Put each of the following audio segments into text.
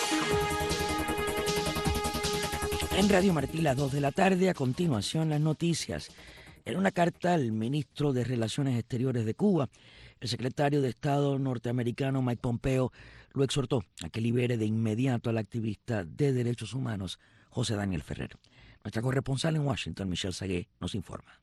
En Radio Martí, las 2 de la tarde, a continuación las noticias. En una carta al ministro de Relaciones Exteriores de Cuba, el secretario de Estado norteamericano Mike Pompeo lo exhortó a que libere de inmediato al activista de derechos humanos José Daniel Ferrer. Nuestra corresponsal en Washington, Michelle Sagué, nos informa.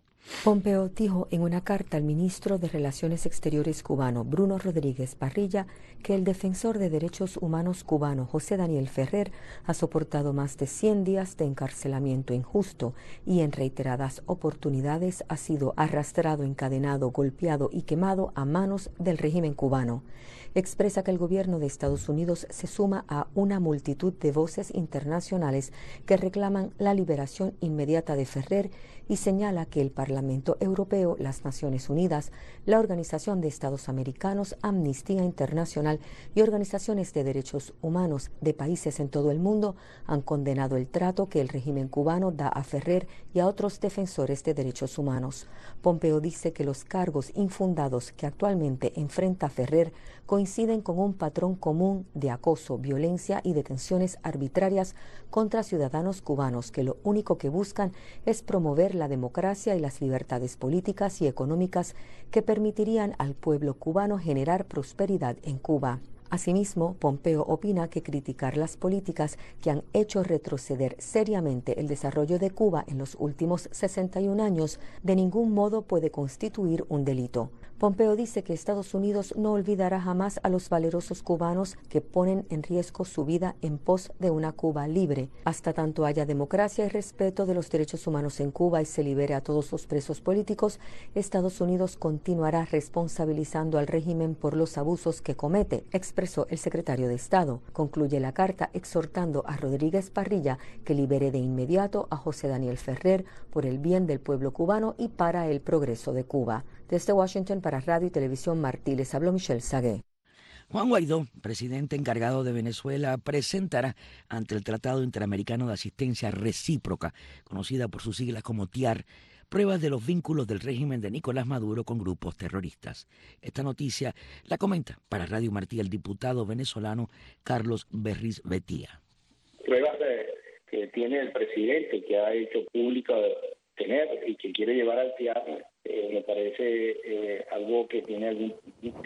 Pompeo dijo en una carta al ministro de Relaciones Exteriores cubano, Bruno Rodríguez Parrilla, que el defensor de derechos humanos cubano, José Daniel Ferrer, ha soportado más de 100 días de encarcelamiento injusto y en reiteradas oportunidades ha sido arrastrado, encadenado, golpeado y quemado a manos del régimen cubano. Expresa que el gobierno de Estados Unidos se suma a una multitud de voces internacionales que reclaman la liberación inmediata de Ferrer y señala que el Parlamento Europeo, las Naciones Unidas, la Organización de Estados Americanos, Amnistía Internacional y organizaciones de derechos humanos de países en todo el mundo han condenado el trato que el régimen cubano da a Ferrer y a otros defensores de derechos humanos. Pompeo dice que los cargos infundados que actualmente enfrenta Ferrer coinciden con un patrón común de acoso, violencia y detenciones arbitrarias contra ciudadanos cubanos que lo único que buscan es promover la democracia y las libertades políticas y económicas que permitirían al pueblo cubano generar prosperidad en Cuba. Asimismo, Pompeo opina que criticar las políticas que han hecho retroceder seriamente el desarrollo de Cuba en los últimos 61 años de ningún modo puede constituir un delito. Pompeo dice que Estados Unidos no olvidará jamás a los valerosos cubanos que ponen en riesgo su vida en pos de una Cuba libre. Hasta tanto haya democracia y respeto de los derechos humanos en Cuba y se libere a todos los presos políticos, Estados Unidos continuará responsabilizando al régimen por los abusos que comete, expresó el secretario de Estado. Concluye la carta exhortando a Rodríguez Parrilla que libere de inmediato a José Daniel Ferrer por el bien del pueblo cubano y para el progreso de Cuba. Desde Washington para Radio y Televisión Martí les habló Michelle Sagué. Juan Guaidó, presidente encargado de Venezuela, presentará ante el Tratado Interamericano de Asistencia Recíproca, conocida por sus siglas como TIAR, pruebas de los vínculos del régimen de Nicolás Maduro con grupos terroristas. Esta noticia la comenta para Radio Martí el diputado venezolano Carlos Berriz Betía. Pruebas que tiene el presidente, que ha hecho pública tener y que quiere llevar al TIAR, me parece algo que tiene algún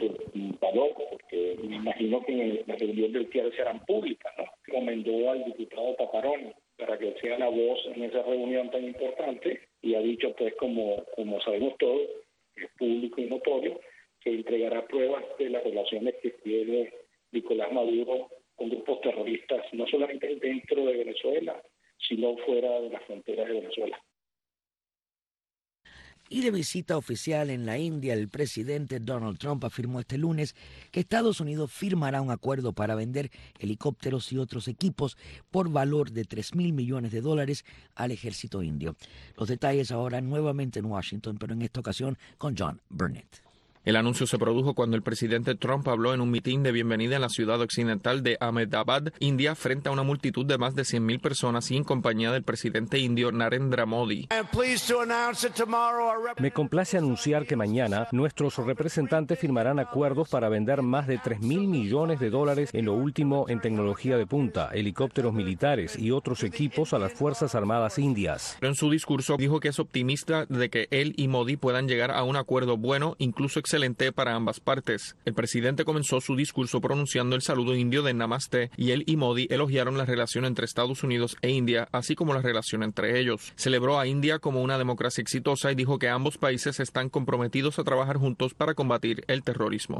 valor, porque me imagino que en la reunión del TIAR serán públicas, ¿no? Recomendó al diputado Paparoni para que sea la voz en esa reunión tan importante y ha dicho, pues, como sabemos todos, es público y notorio, que entregará pruebas de las relaciones que tiene Nicolás Maduro con grupos terroristas, no solamente dentro de Venezuela, sino fuera de las fronteras de Venezuela. Y de visita oficial en la India, el presidente Donald Trump afirmó este lunes que Estados Unidos firmará un acuerdo para vender helicópteros y otros equipos por valor de $3.000 millones al ejército indio. Los detalles ahora nuevamente en Washington, pero en esta ocasión con John Burnett. El anuncio se produjo cuando el presidente Trump habló en un mitin de bienvenida en la ciudad occidental de Ahmedabad, India, frente a una multitud de más de 100.000 personas y en compañía del presidente indio Narendra Modi. Me complace anunciar que mañana nuestros representantes firmarán acuerdos para vender más de $3.000 millones en lo último en tecnología de punta, helicópteros militares y otros equipos a las Fuerzas Armadas indias. En su discurso dijo que es optimista de que él y Modi puedan llegar a un acuerdo bueno, incluso excelente para ambas partes. El presidente comenzó su discurso pronunciando el saludo indio de Namaste y él y Modi elogiaron la relación entre Estados Unidos e India, así como la relación entre ellos. Celebró a India como una democracia exitosa y dijo que ambos países están comprometidos a trabajar juntos para combatir el terrorismo.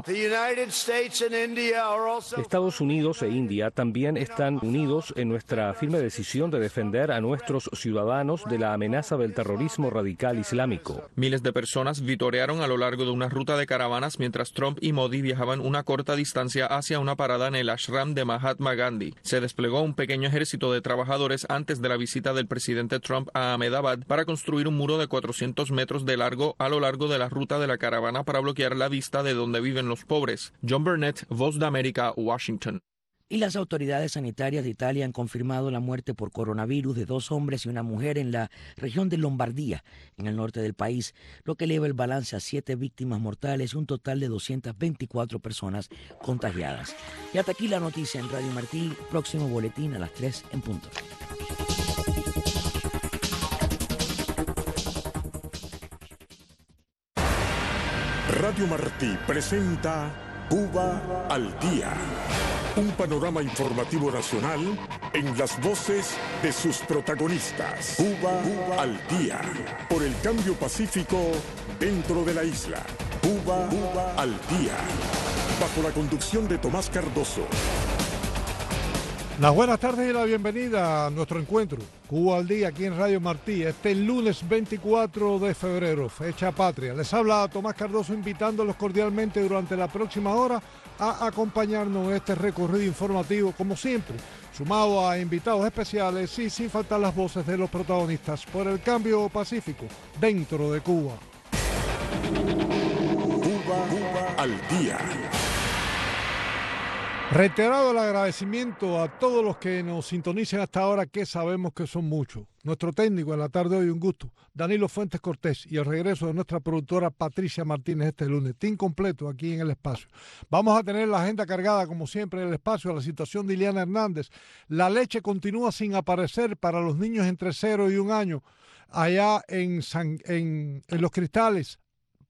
Estados Unidos e India también están unidos en nuestra firme decisión de defender a nuestros ciudadanos de la amenaza del terrorismo radical islámico. Miles de personas vitorearon a lo largo de una ruta de caravanas mientras Trump y Modi viajaban una corta distancia hacia una parada en el ashram de Mahatma Gandhi. Se desplegó un pequeño ejército de trabajadores antes de la visita del presidente Trump a Ahmedabad para construir un muro de 400 metros de largo a lo largo de la ruta de la caravana para bloquear la vista de donde viven los pobres. John Burnett, Voz de América, Washington. Y las autoridades sanitarias de Italia han confirmado la muerte por coronavirus de 2 hombres y una mujer en la región de Lombardía, en el norte del país, lo que eleva el balance a 7 víctimas mortales y un total de 224 personas contagiadas. Y hasta aquí la noticia en Radio Martí. Próximo boletín a las 3 en punto. Radio Martí presenta Cuba al Día. Un panorama informativo nacional en las voces de sus protagonistas. Cuba al Día. Por el cambio pacífico dentro de la isla. Cuba al Día. Bajo la conducción de Tomás Cardoso. Las buenas tardes y la bienvenida a nuestro encuentro. Cuba al Día aquí en Radio Martí. Este lunes 24 de febrero, fecha patria. Les habla Tomás Cardoso invitándolos cordialmente durante la próxima hora a acompañarnos en este recorrido informativo, como siempre, sumado a invitados especiales y sin faltar las voces de los protagonistas por el cambio pacífico dentro de Cuba. Cuba al Día. Reiterado el agradecimiento a todos los que nos sintonicen hasta ahora, que sabemos que son muchos. Nuestro técnico en la tarde de hoy, un gusto, Danilo Fuentes Cortés, y el regreso de nuestra productora Patricia Martínez este lunes. Team completo aquí en el espacio. Vamos a tener la agenda cargada, como siempre, en el espacio, la situación de Iliana Hernández. La leche continúa sin aparecer para los niños entre 0 y 1 año allá en Los Cristales.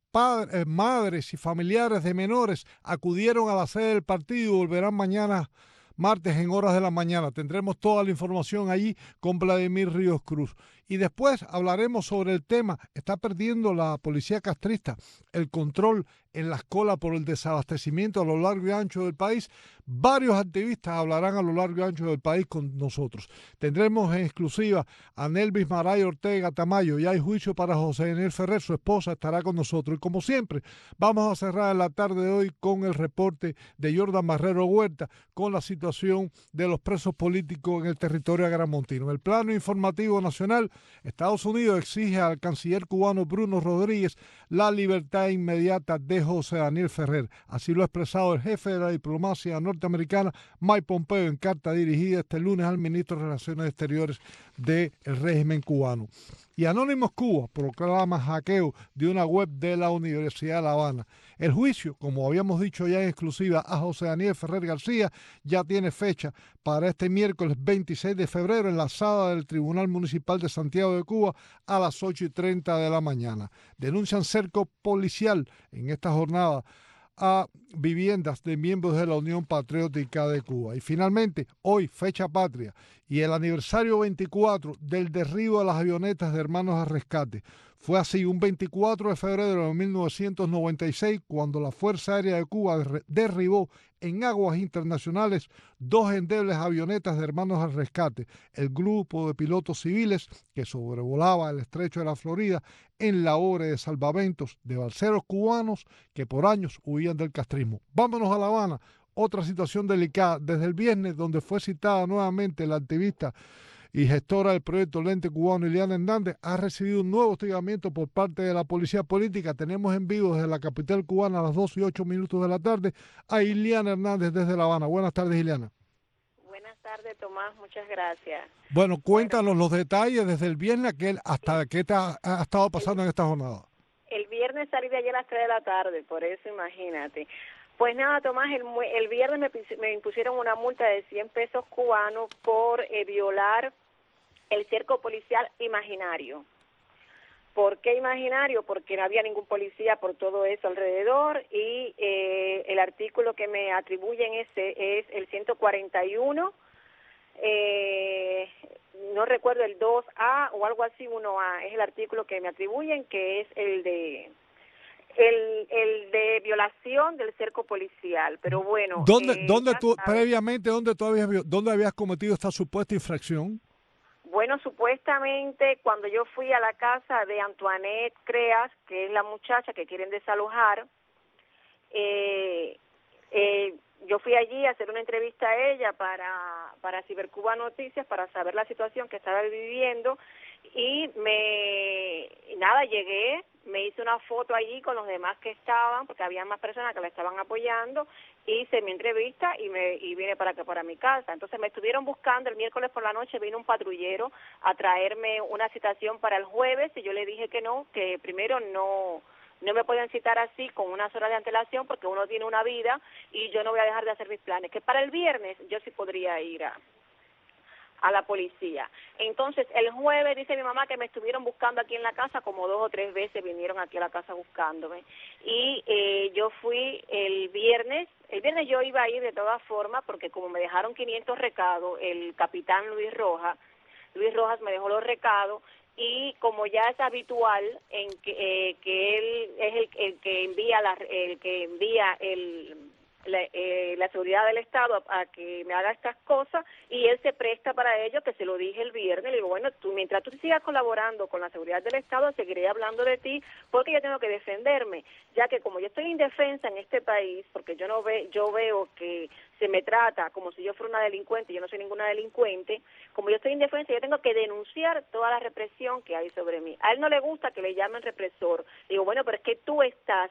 Madres y familiares de menores acudieron a la sede del partido y volverán mañana martes en horas de la mañana. Tendremos toda la información allí con Vladimir Ríos Cruz. Y después hablaremos sobre el tema. Está perdiendo la policía castrista el control en las colas por el desabastecimiento a lo largo y ancho del país. Varios activistas hablarán a lo largo y ancho del país con nosotros. Tendremos en exclusiva a Nelvis Maray Ortega Tamayo. Ya hay juicio para José Daniel Ferrer, su esposa estará con nosotros. Y como siempre, vamos a cerrar la tarde de hoy con el reporte de Jordan Marrero Huerta con la situación de los presos políticos en el territorio agramontino. En el plano informativo nacional, Estados Unidos exige al canciller cubano Bruno Rodríguez la libertad inmediata de José Daniel Ferrer. Así lo ha expresado el jefe de la diplomacia norteamericana, Mike Pompeo, en carta dirigida este lunes al ministro de Relaciones Exteriores del régimen cubano. Y Anónimos Cuba proclama hackeo de una web de la Universidad de La Habana. El juicio, como habíamos dicho ya en exclusiva a José Daniel Ferrer García, ya tiene fecha para este miércoles 26 de febrero en la sala del Tribunal Municipal de Santiago de Cuba a las 8:30 de la mañana. Denuncian cerco policial en esta jornada a viviendas de miembros de la Unión Patriótica de Cuba. Y finalmente, hoy, fecha patria, y el aniversario 24 del derribo de las avionetas de Hermanos al Rescate. Fue así, un 24 de febrero de 1996, cuando la Fuerza Aérea de Cuba derribó en aguas internacionales 2 endebles avionetas de Hermanos al Rescate, el grupo de pilotos civiles que sobrevolaba el estrecho de la Florida en labores de salvamentos de balseros cubanos que por años huían del castrismo. Vámonos a La Habana. Otra situación delicada desde el viernes, donde fue citada nuevamente la activista y gestora del proyecto Lente Cubano, Iliana Hernández, ha recibido un nuevo hostigamiento por parte de la policía política. Tenemos en vivo desde la capital cubana a las 2:08 de la tarde a Iliana Hernández desde La Habana. Buenas tardes, Iliana. Buenas tardes, Tomás. Muchas gracias. Bueno, cuéntanos los detalles desde el viernes hasta qué te ha estado pasando en esta jornada. El viernes salí de ayer a las 3 de la tarde, por eso imagínate. Pues nada, Tomás, el viernes me impusieron una multa de 100 pesos cubanos por violar el cerco policial imaginario. ¿Por qué imaginario? Porque no había ningún policía por todo eso alrededor y el artículo que me atribuyen ese es el 141, no recuerdo el 2A o algo así, 1A, es el artículo que me atribuyen, que es el de violación del cerco policial, pero bueno. ¿Dónde habías cometido esta supuesta infracción? Bueno, supuestamente cuando yo fui a la casa de Antoinette Creas, que es la muchacha que quieren desalojar, yo fui allí a hacer una entrevista a ella para Cibercuba Noticias, para saber la situación que estaba viviendo, y llegué, me hice una foto allí con los demás que estaban, porque había más personas que la estaban apoyando, hice mi entrevista y vine para acá, para mi casa. Entonces me estuvieron buscando, el miércoles por la noche vino un patrullero a traerme una citación para el jueves, y yo le dije que no, que primero no me pueden citar así con unas horas de antelación, porque uno tiene una vida y yo no voy a dejar de hacer mis planes, que para el viernes yo sí podría ir a la policía. Entonces, el jueves dice mi mamá que me estuvieron buscando aquí en la casa, como 2 o 3 veces vinieron aquí a la casa buscándome, y yo fui el viernes yo iba a ir de todas formas, porque como me dejaron 500 recados, el capitán Luis Rojas me dejó los recados, y como ya es habitual en que él es el que envía la seguridad del Estado a que me haga estas cosas, y él se presta para ello, que se lo dije el viernes. Le digo, bueno, mientras tú sigas colaborando con la seguridad del Estado, seguiré hablando de ti, porque yo tengo que defenderme, ya que como yo estoy indefensa en este país, porque yo veo que se me trata como si yo fuera una delincuente, yo no soy ninguna delincuente, como yo estoy indefensa, yo tengo que denunciar toda la represión que hay sobre mí. A él no le gusta que le llamen represor. Digo, bueno, pero es que tú estás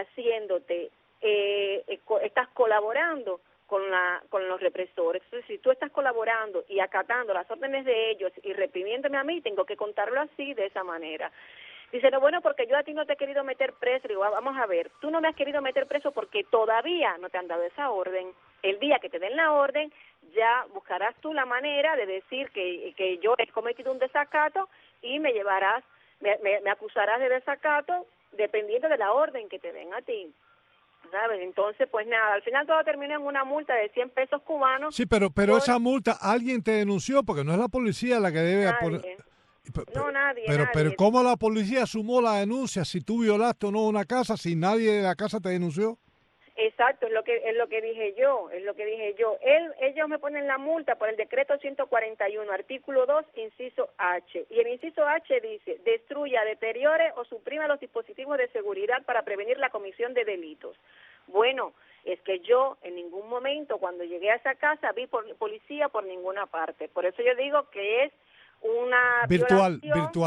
estás colaborando con los represores. Entonces, si tú estás colaborando y acatando las órdenes de ellos y reprimiéndome a mí, tengo que contarlo así, de esa manera. Dice, no, bueno, porque yo a ti no te he querido meter preso. Digo, vamos a ver, tú no me has querido meter preso porque todavía no te han dado esa orden. El día que te den la orden, ya buscarás tú la manera de decir que yo he cometido un desacato, y me acusarás de desacato dependiendo de la orden que te den a ti, ¿sabes? Entonces, pues nada, al final todo terminó en una multa de 100 pesos cubanos. Sí, pero esa multa, ¿alguien te denunció? Porque no es la policía la que debe poner... Nadie. Pero ¿cómo la policía sumó la denuncia si tú violaste o no una casa, si nadie de la casa te denunció? Exacto, es lo que dije yo. Ellos me ponen la multa por el decreto 141, artículo 2, inciso H. Y el inciso H dice, destruya, deteriore o suprima los dispositivos de seguridad para prevenir la comisión de delitos. Bueno, es que yo en ningún momento cuando llegué a esa casa vi policía por ninguna parte. Por eso yo digo que es una virtual,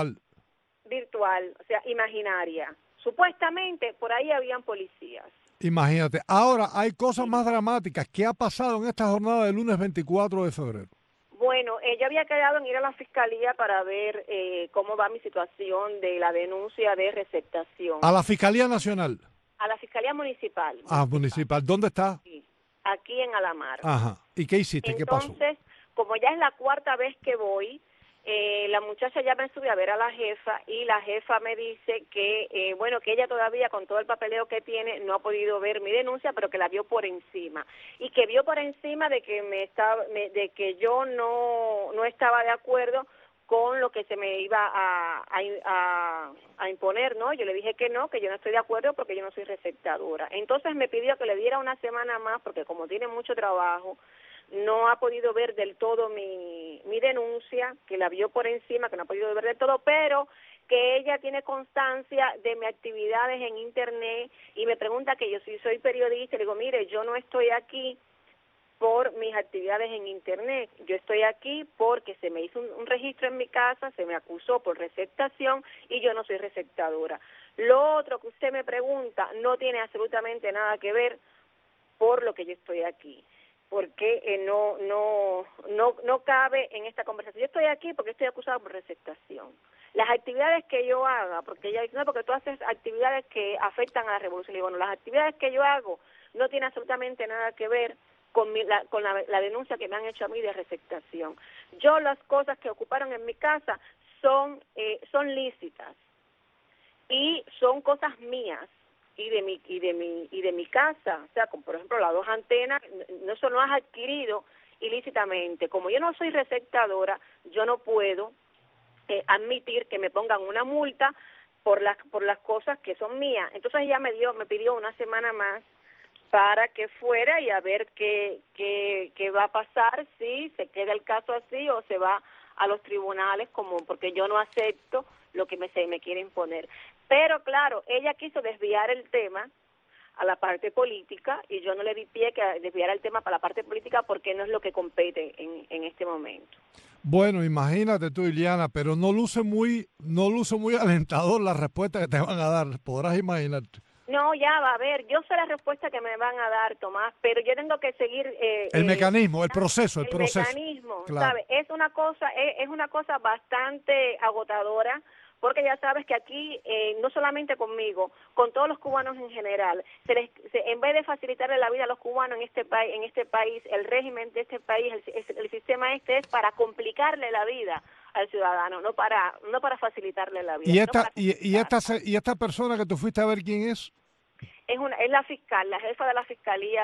o sea, imaginaria. Supuestamente por ahí habían policías. Imagínate. Ahora hay cosas más dramáticas. ¿Qué ha pasado en esta jornada del lunes 24 de febrero? Bueno, yo había quedado en ir a la fiscalía para ver cómo va mi situación de la denuncia de receptación. ¿A la Fiscalía Nacional? A la Fiscalía Municipal. Municipal. ¿Dónde está? Sí, aquí en Alamar. Ajá. ¿Y qué hiciste? ¿Qué pasó? Entonces, como ya es la 4ª vez que voy, la muchacha ya me subió a ver a la jefa, y la jefa me dice que que ella todavía con todo el papeleo que tiene no ha podido ver mi denuncia, pero que la vio por encima, y que vio por encima de que de que yo no estaba de acuerdo con lo que se me iba a imponer, ¿no? Yo le dije que no, que yo no estoy de acuerdo porque yo no soy receptadora. Entonces me pidió que le diera una semana más, porque como tiene mucho trabajo, no ha podido ver del todo mi denuncia, que la vio por encima, que no ha podido ver del todo, pero que ella tiene constancia de mis actividades en Internet, y me pregunta que yo si soy periodista. Le digo, mire, yo no estoy aquí por mis actividades en Internet, yo estoy aquí porque se me hizo un registro en mi casa, se me acusó por receptación y yo no soy receptadora. Lo otro que usted me pregunta no tiene absolutamente nada que ver por lo que yo estoy aquí, porque no cabe en esta conversación. Yo estoy aquí porque estoy acusada por receptación. Las actividades que yo haga, porque ella dice, no, porque tú haces actividades que afectan a la revolución. Y bueno, las actividades que yo hago no tienen absolutamente nada que ver con la denuncia que me han hecho a mí de receptación. Yo, las cosas que ocuparon en mi casa son lícitas y son cosas mías y de mi casa, o sea, como por ejemplo las 2 antenas, eso no has adquirido ilícitamente. Como yo no soy receptadora, yo no puedo admitir que me pongan una multa por las cosas que son mías. Entonces ella me pidió una semana más para que fuera y a ver qué va a pasar, si se queda el caso así o se va a los tribunales, porque yo no acepto lo que me quiere imponer. Pero claro, ella quiso desviar el tema a la parte política, y yo no le di pie que desviara el tema para la parte política porque no es lo que compete en este momento. Bueno, imagínate tú, Iliana, pero no luce muy alentador la respuesta que te van a dar, podrás imaginarte. No, ya va a ver, yo sé la respuesta que me van a dar, Tomás, pero yo tengo que seguir el mecanismo, el proceso. Mecanismo, claro. ¿sabes? Es una cosa bastante agotadora, porque ya sabes que aquí, no solamente conmigo, con todos los cubanos en general, en vez de facilitarle la vida a los cubanos en este país, el régimen de este país, el sistema es para complicarle la vida al ciudadano, no para facilitarle la vida. ¿Y esta persona que tú fuiste a ver quién es? Es la fiscal, la jefa de la fiscalía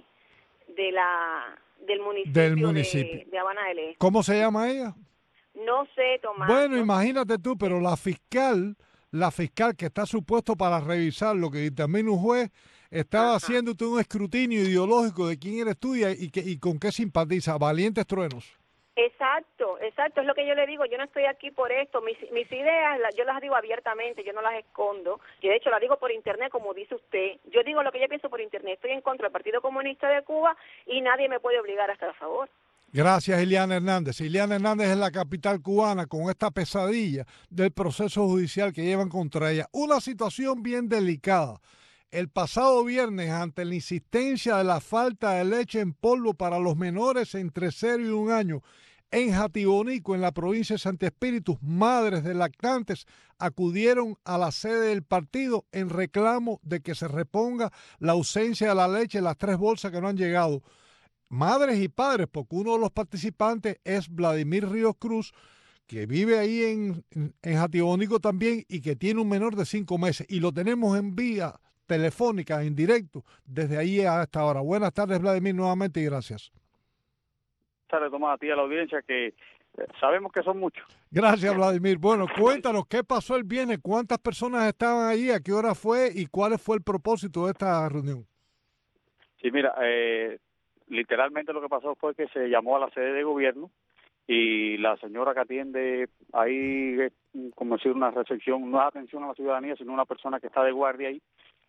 del municipio de Habana del Este. ¿Cómo se llama ella? No sé, Tomás. Bueno, imagínate tú, pero la fiscal que está supuesto para revisar lo que dictamina un juez, estaba haciéndote un escrutinio ideológico de quién eres tú y con qué simpatiza. Valientes truenos. Exacto, es lo que yo le digo, yo no estoy aquí por esto, mis ideas yo las digo abiertamente, yo no las escondo, yo de hecho las digo por internet como dice usted, yo digo lo que yo pienso por internet, estoy en contra del Partido Comunista de Cuba y nadie me puede obligar a estar a favor. Gracias, Iliana Hernández. Iliana Hernández es la capital cubana con esta pesadilla del proceso judicial que llevan contra ella, una situación bien delicada. El pasado viernes, ante la insistencia de la falta de leche en polvo para los menores entre 0 y 1 año, en Jatibonico, en la provincia de Santi Espíritu, madres de lactantes acudieron a la sede del partido en reclamo de que se reponga la ausencia de la leche, las 3 bolsas que no han llegado. Madres y padres, porque uno de los participantes es Vladimir Ríos Cruz, que vive ahí en Jatibonico también y que tiene un menor de 5 meses. Y lo tenemos en vía telefónica, en directo, desde ahí a esta hora. Buenas tardes, Vladimir, nuevamente y gracias. Buenas tardes, Tomás, a ti, a la audiencia, que sabemos que son muchos. Gracias, Vladimir. Bueno, cuéntanos, ¿qué pasó el viernes? ¿Cuántas personas estaban ahí? ¿A qué hora fue? ¿Y cuál fue el propósito de esta reunión? Sí, mira, literalmente lo que pasó fue que se llamó a la sede de gobierno y la señora que atiende ahí, como decir, una recepción, no es atención a la ciudadanía, sino una persona que está de guardia ahí,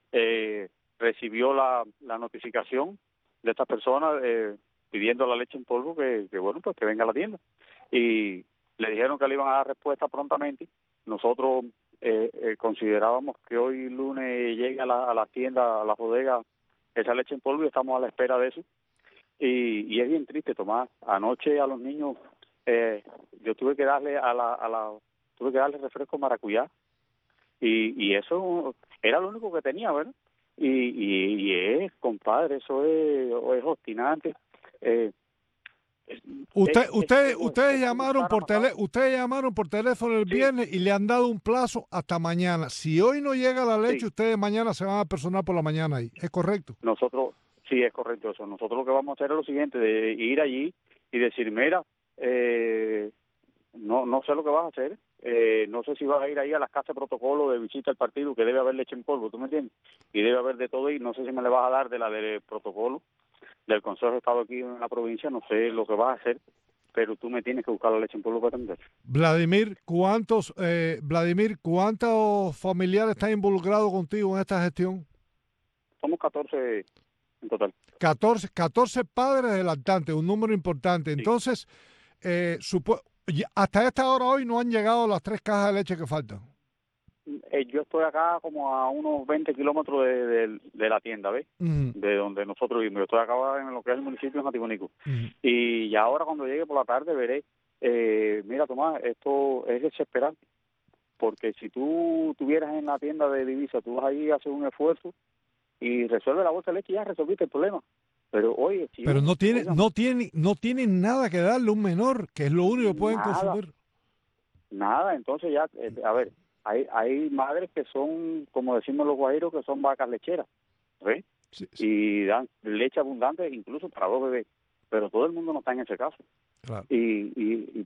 recibió la notificación de estas personas pidiendo la leche en polvo que bueno, pues que venga a la tienda. Y le dijeron que le iban a dar respuesta prontamente. Nosotros considerábamos que hoy lunes llegue a la tienda, a la bodega, esa leche en polvo y estamos a la espera de eso. Y es bien triste, Tomás. Anoche a los niños yo tuve que darle tuve que darle refresco maracuyá y eso era lo único que tenía, ¿verdad? Y es, compadre, eso es obstinante. Ustedes llamaron por teléfono el viernes y le han dado un plazo hasta mañana. Si hoy no llega la leche, ustedes mañana se van a personar por la mañana ahí. ¿Es correcto? Nosotros, sí, es correcto eso. Nosotros lo que vamos a hacer es lo siguiente, de ir allí y decir, mira, no sé lo que vas a hacer. No sé si vas a ir ahí a las casas de protocolo de visita al partido, que debe haber leche en polvo, ¿tú me entiendes? Y debe haber de todo, y no sé si me le vas a dar de la del protocolo del Consejo de Estado aquí en la provincia, no sé lo que vas a hacer, pero tú me tienes que buscar la leche en polvo para atender. Vladimir, ¿cuántos familiares están involucrados contigo en esta gestión? Somos 14 en total. 14 padres de lactantes, un número importante. Sí. Entonces, hasta esta hora hoy no han llegado las 3 cajas de leche que faltan. Yo estoy acá como a unos 20 kilómetros de la tienda, ¿ves? De donde nosotros vivimos. Yo estoy acá en lo que es el municipio de Jatibonico. Y ya ahora cuando llegue por la tarde veré, mira, Tomás, esto es desesperante. Porque si tú estuvieras en la tienda de divisas, tú vas ahí a hacer un esfuerzo y resuelve la bolsa de leche y ya resolviste el problema. Pero oye, si pero no tienen nada que darle a un menor, que es lo único que pueden consumir. Nada, entonces ya, a ver, hay madres que son, como decimos los guajiros, que son vacas lecheras, ¿ves? Sí. Y dan leche abundante incluso para 2 bebés, pero todo el mundo no está en ese caso. Claro. Y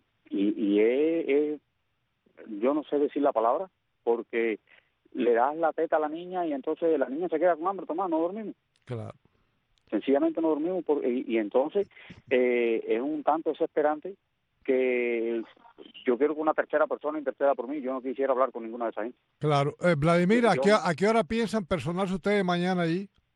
yo no sé decir la palabra, porque le das la teta a la niña y entonces la niña se queda con hambre, Tomás, no dormimos. Claro. Sencillamente no dormimos y entonces es un tanto desesperante que yo quiero que una tercera persona interceda por mí. Yo no quisiera hablar con ninguna de esas gente. Claro. Vladimir, ¿a qué hora piensan personarse ustedes mañana allí?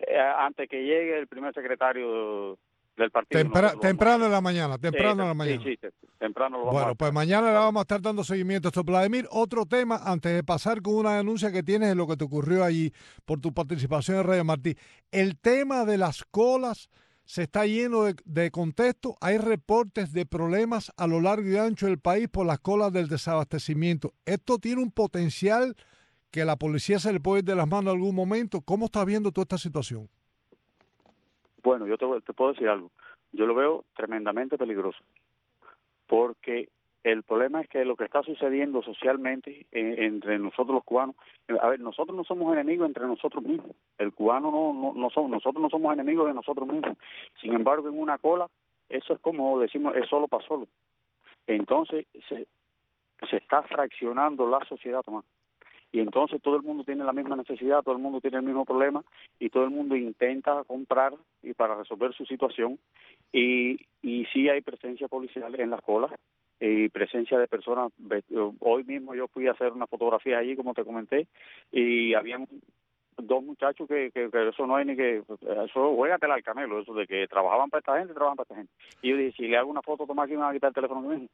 antes que llegue el primer secretario del partido. Temprano en la mañana, temprano en la mañana. Sí, temprano lo vamos a Bueno, hacer. pues mañana le vamos a estar dando seguimiento a esto. Vladimir, otro tema, antes de pasar con una denuncia que tienes de lo que te ocurrió allí por tu participación en Radio Martí. El tema de las colas se está lleno de contexto. Hay reportes de problemas a lo largo y ancho del país por las colas del desabastecimiento. Esto tiene un potencial que la policía se le puede ir de las manos en algún momento. ¿Cómo estás viendo toda esta situación? Bueno, yo te puedo decir algo. Yo lo veo tremendamente peligroso, porque el problema es que lo que está sucediendo socialmente entre nosotros los cubanos, a ver, nosotros no somos enemigos entre nosotros mismos. El cubano no somos, nosotros no somos enemigos de nosotros mismos. Sin embargo, en una cola, eso es como decimos, es solo para solo. Entonces, se está fraccionando la sociedad, Tomás. Y entonces todo el mundo tiene la misma necesidad, todo el mundo tiene el mismo problema y todo el mundo intenta comprar y para resolver su situación. Y sí hay presencia policial en las colas y presencia de personas. Hoy mismo yo fui a hacer una fotografía allí, como te comenté, y habían dos muchachos que eso no hay ni que, eso juégatela al camelo, eso de que trabajaban para esta gente. Y yo dije, si le hago una foto, Tomás, que me van a quitar el teléfono mismo.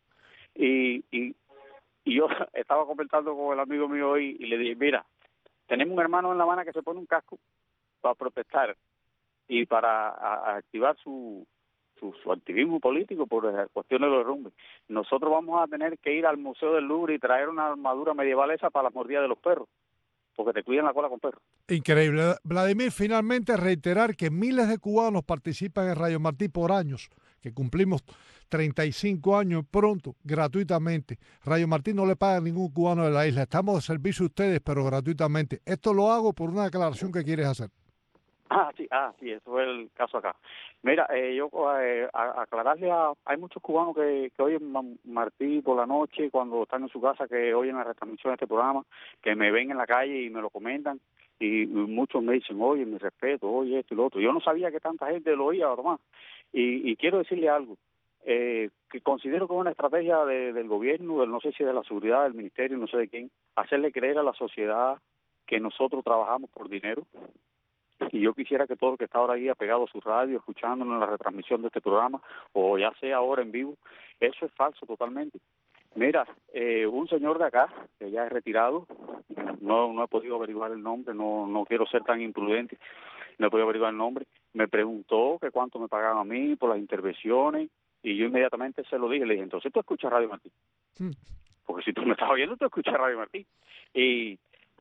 Y yo estaba conversando con el amigo mío hoy y le dije, mira, tenemos un hermano en La Habana que se pone un casco para protestar y para activar su activismo político por cuestiones de los derrumbes. Nosotros vamos a tener que ir al Museo del Louvre y traer una armadura medieval esa para las mordidas de los perros, porque te cuidan la cola con perros. Increíble. Vladimir, finalmente reiterar que miles de cubanos participan en Radio Martí por años, que cumplimos 35 años pronto, gratuitamente. Radio Martí no le paga a ningún cubano de la isla. Estamos de servicio a ustedes, pero gratuitamente. Esto lo hago por una declaración que quieres hacer. Sí, eso es el caso acá. Mira, yo aclararle hay muchos cubanos que oyen Martí por la noche, cuando están en su casa, que oyen la retransmisión de este programa, que me ven en la calle y me lo comentan, y muchos me dicen, oye, mi respeto, oye, esto y lo otro. Yo no sabía que tanta gente lo oía, Tomás. Y quiero decirle algo, que considero que es una estrategia del gobierno, no sé si de la seguridad, del ministerio, no sé de quién, hacerle creer a la sociedad que nosotros trabajamos por dinero. Y yo quisiera que todo el que está ahora ahí apegado a su radio, escuchándonos en la retransmisión de este programa, o ya sea ahora en vivo, eso es falso totalmente. Mira, un señor de acá, que ya es retirado, no he podido averiguar el nombre, no quiero ser tan imprudente, no he podido averiguar el nombre, me preguntó que cuánto me pagaban a mí por las intervenciones, y yo inmediatamente se lo dije, le dije, entonces tú escuchas Radio Martí. Porque si tú me estás oyendo, tú escuchas Radio Martí. Y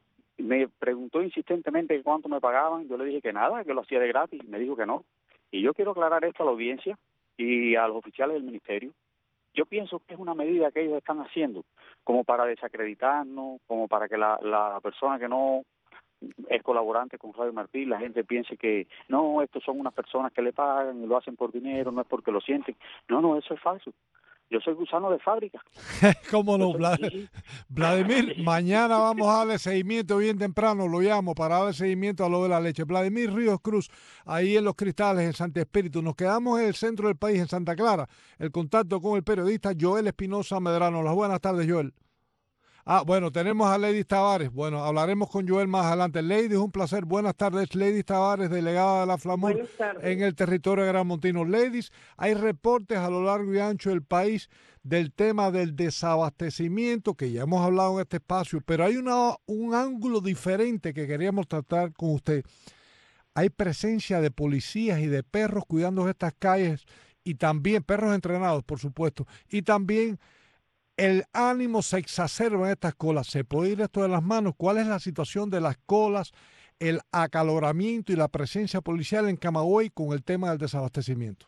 me preguntó insistentemente cuánto me pagaban, yo le dije que nada, que lo hacía de gratis, me dijo que no. Y yo quiero aclarar esto a la audiencia y a los oficiales del ministerio. Yo pienso que es una medida que ellos están haciendo como para desacreditarnos, como para que la persona que no es colaborante con Radio Martí, la gente piense que no, estos son unas personas que le pagan y lo hacen por dinero, no es porque lo sienten. No, eso es falso. Yo soy gusano de fábrica. ¿Cómo no, Vladimir? Mañana vamos a darle seguimiento bien temprano, lo llamo para darle seguimiento a lo de la leche. Vladimir Ríos Cruz, ahí en Los Cristales, en Santo Espíritu. Nos quedamos en el centro del país, en Santa Clara. El contacto con el periodista Joel Espinosa Medrano. Las buenas tardes, Joel. Bueno, tenemos a Lady Tavares. Bueno, hablaremos con Joel más adelante. Lady, es un placer. Buenas tardes, Lady Tavares, delegada de la FLAMUR en el territorio de Gran Montino. Ladies, hay reportes a lo largo y ancho del país del tema del desabastecimiento, que ya hemos hablado en este espacio, pero hay un ángulo diferente que queríamos tratar con usted. Hay presencia de policías y de perros cuidando estas calles, y también perros entrenados, por supuesto, y también el ánimo se exacerba en estas colas. ¿Se puede ir esto de las manos? ¿Cuál es la situación de las colas, el acaloramiento y la presencia policial en Camagüey con el tema del desabastecimiento?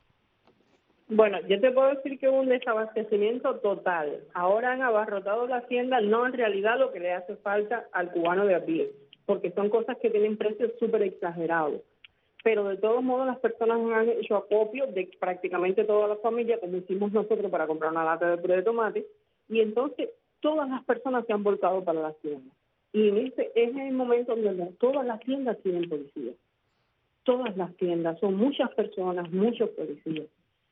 Bueno, yo te puedo decir que hubo un desabastecimiento total. Ahora han abarrotado la hacienda, no en realidad lo que le hace falta al cubano de a pie, porque son cosas que tienen precios súper exagerados. Pero de todos modos las personas han hecho acopio de prácticamente toda la familia, como hicimos nosotros para comprar una lata de puré de tomate, y entonces todas las personas se han volcado para las tiendas. Y en es el momento donde todas las tiendas tienen policías. Todas las tiendas son muchas personas, muchos policías.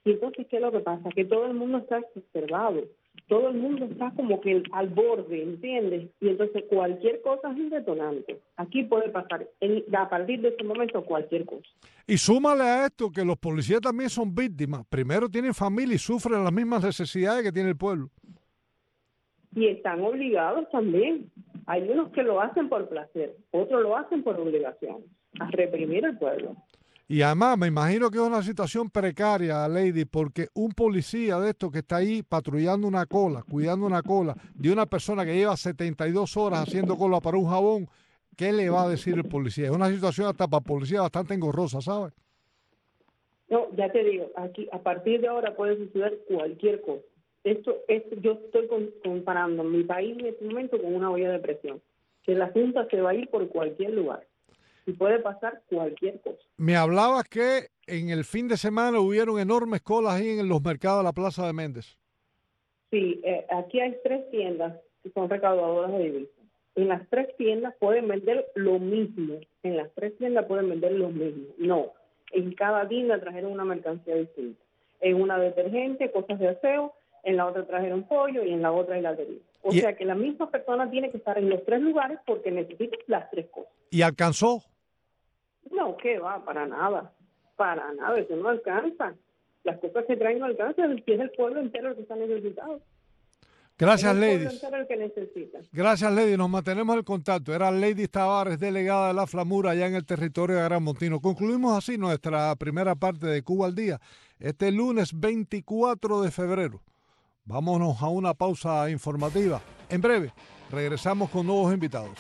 Y entonces, ¿qué es lo que pasa? Que todo el mundo está exacerbado, todo el mundo está como que al borde, ¿entiendes? Y entonces cualquier cosa es un detonante. Aquí puede pasar, a partir de ese momento, cualquier cosa. Y súmale a esto que los policías también son víctimas. Primero tienen familia y sufren las mismas necesidades que tiene el pueblo. Y están obligados también. Hay unos que lo hacen por placer, otros lo hacen por obligación, a reprimir al pueblo. Y además me imagino que es una situación precaria, Lady, porque un policía de estos que está ahí patrullando una cola, cuidando una cola de una persona que lleva 72 horas haciendo cola para un jabón, ¿qué le va a decir el policía? Es una situación hasta para policía bastante engorrosa, ¿sabes? No, ya te digo, aquí a partir de ahora puede suceder cualquier cosa. Yo estoy comparando mi país en este momento con una olla de presión, que la Junta se va a ir por cualquier lugar y puede pasar cualquier cosa. Me hablabas que en el fin de semana hubieron enormes colas ahí en los mercados de la Plaza de Méndez. Sí, aquí hay 3 tiendas que son recaudadoras de divisas. En las 3 tiendas pueden vender lo mismo. En las 3 tiendas pueden vender lo mismo. No, en cada tienda trajeron una mercancía distinta. En una detergente, cosas de aseo, en la otra trajeron pollo y en la otra heladería. O sea que la misma persona tiene que estar en los 3 lugares porque necesita las 3 cosas. ¿Y alcanzó? No, ¿qué va? Para nada, eso no alcanza. Las cosas que traen no alcanzan, si es el pueblo entero el que está necesitado. Gracias, Lady. Es el pueblo entero el que necesita. Gracias, Lady. Nos mantenemos en contacto. Era Lady Tavares, delegada de la Flamura allá en el territorio de Gran Montino. Concluimos así nuestra primera parte de Cuba al Día, este lunes 24 de febrero. Vámonos a una pausa informativa. En breve, regresamos con nuevos invitados.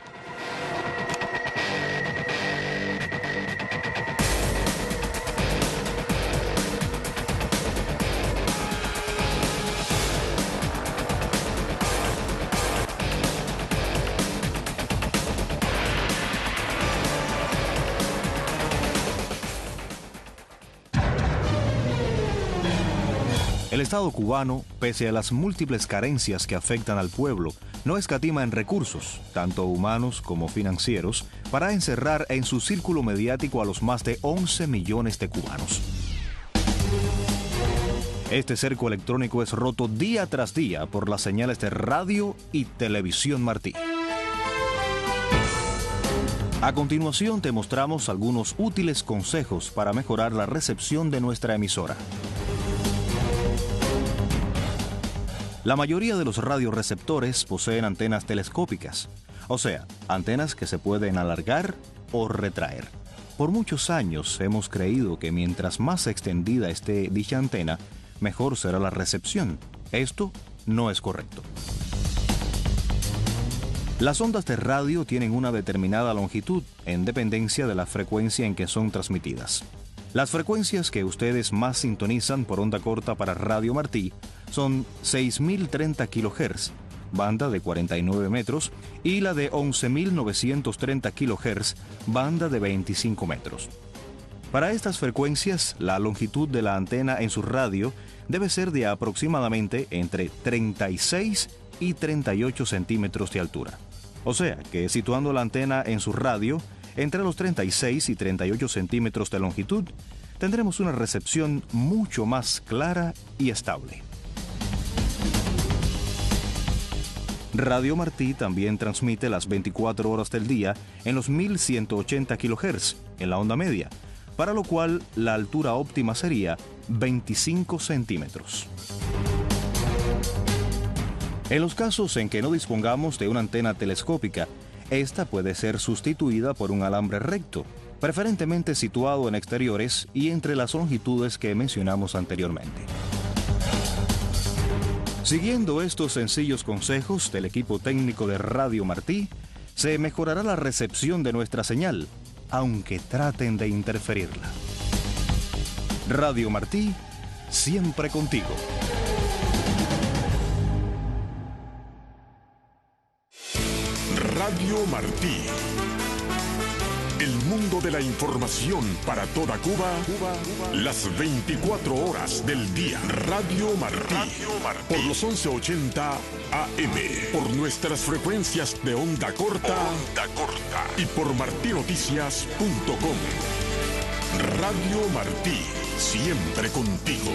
El Estado cubano, pese a las múltiples carencias que afectan al pueblo, no escatima en recursos, tanto humanos como financieros, para encerrar en su círculo mediático a los más de 11 millones de cubanos. Este cerco electrónico es roto día tras día por las señales de radio y televisión Martí. A continuación te mostramos algunos útiles consejos para mejorar la recepción de nuestra emisora. La mayoría de los radioreceptores poseen antenas telescópicas, o sea, antenas que se pueden alargar o retraer. Por muchos años hemos creído que mientras más extendida esté dicha antena, mejor será la recepción. Esto no es correcto. Las ondas de radio tienen una determinada longitud en dependencia de la frecuencia en que son transmitidas. Las frecuencias que ustedes más sintonizan por onda corta para Radio Martí son 6.030 kHz, banda de 49 metros, y la de 11.930 kHz, banda de 25 metros. Para estas frecuencias, la longitud de la antena en su radio debe ser de aproximadamente entre 36 y 38 centímetros de altura. O sea que situando la antena en su radio entre los 36 y 38 centímetros de longitud, tendremos una recepción mucho más clara y estable. Radio Martí también transmite las 24 horas del día en los 1180 kHz en la onda media, para lo cual la altura óptima sería 25 centímetros. En los casos en que no dispongamos de una antena telescópica, esta puede ser sustituida por un alambre recto, preferentemente situado en exteriores y entre las longitudes que mencionamos anteriormente. Siguiendo estos sencillos consejos del equipo técnico de Radio Martí, se mejorará la recepción de nuestra señal, aunque traten de interferirla. Radio Martí, siempre contigo. Radio Martí. El mundo de la información para toda Cuba, las 24 horas del día. Radio Martí. Por los 1180 AM. Por nuestras frecuencias de onda corta. Y por martinoticias.com. Radio Martí. siempre contigo.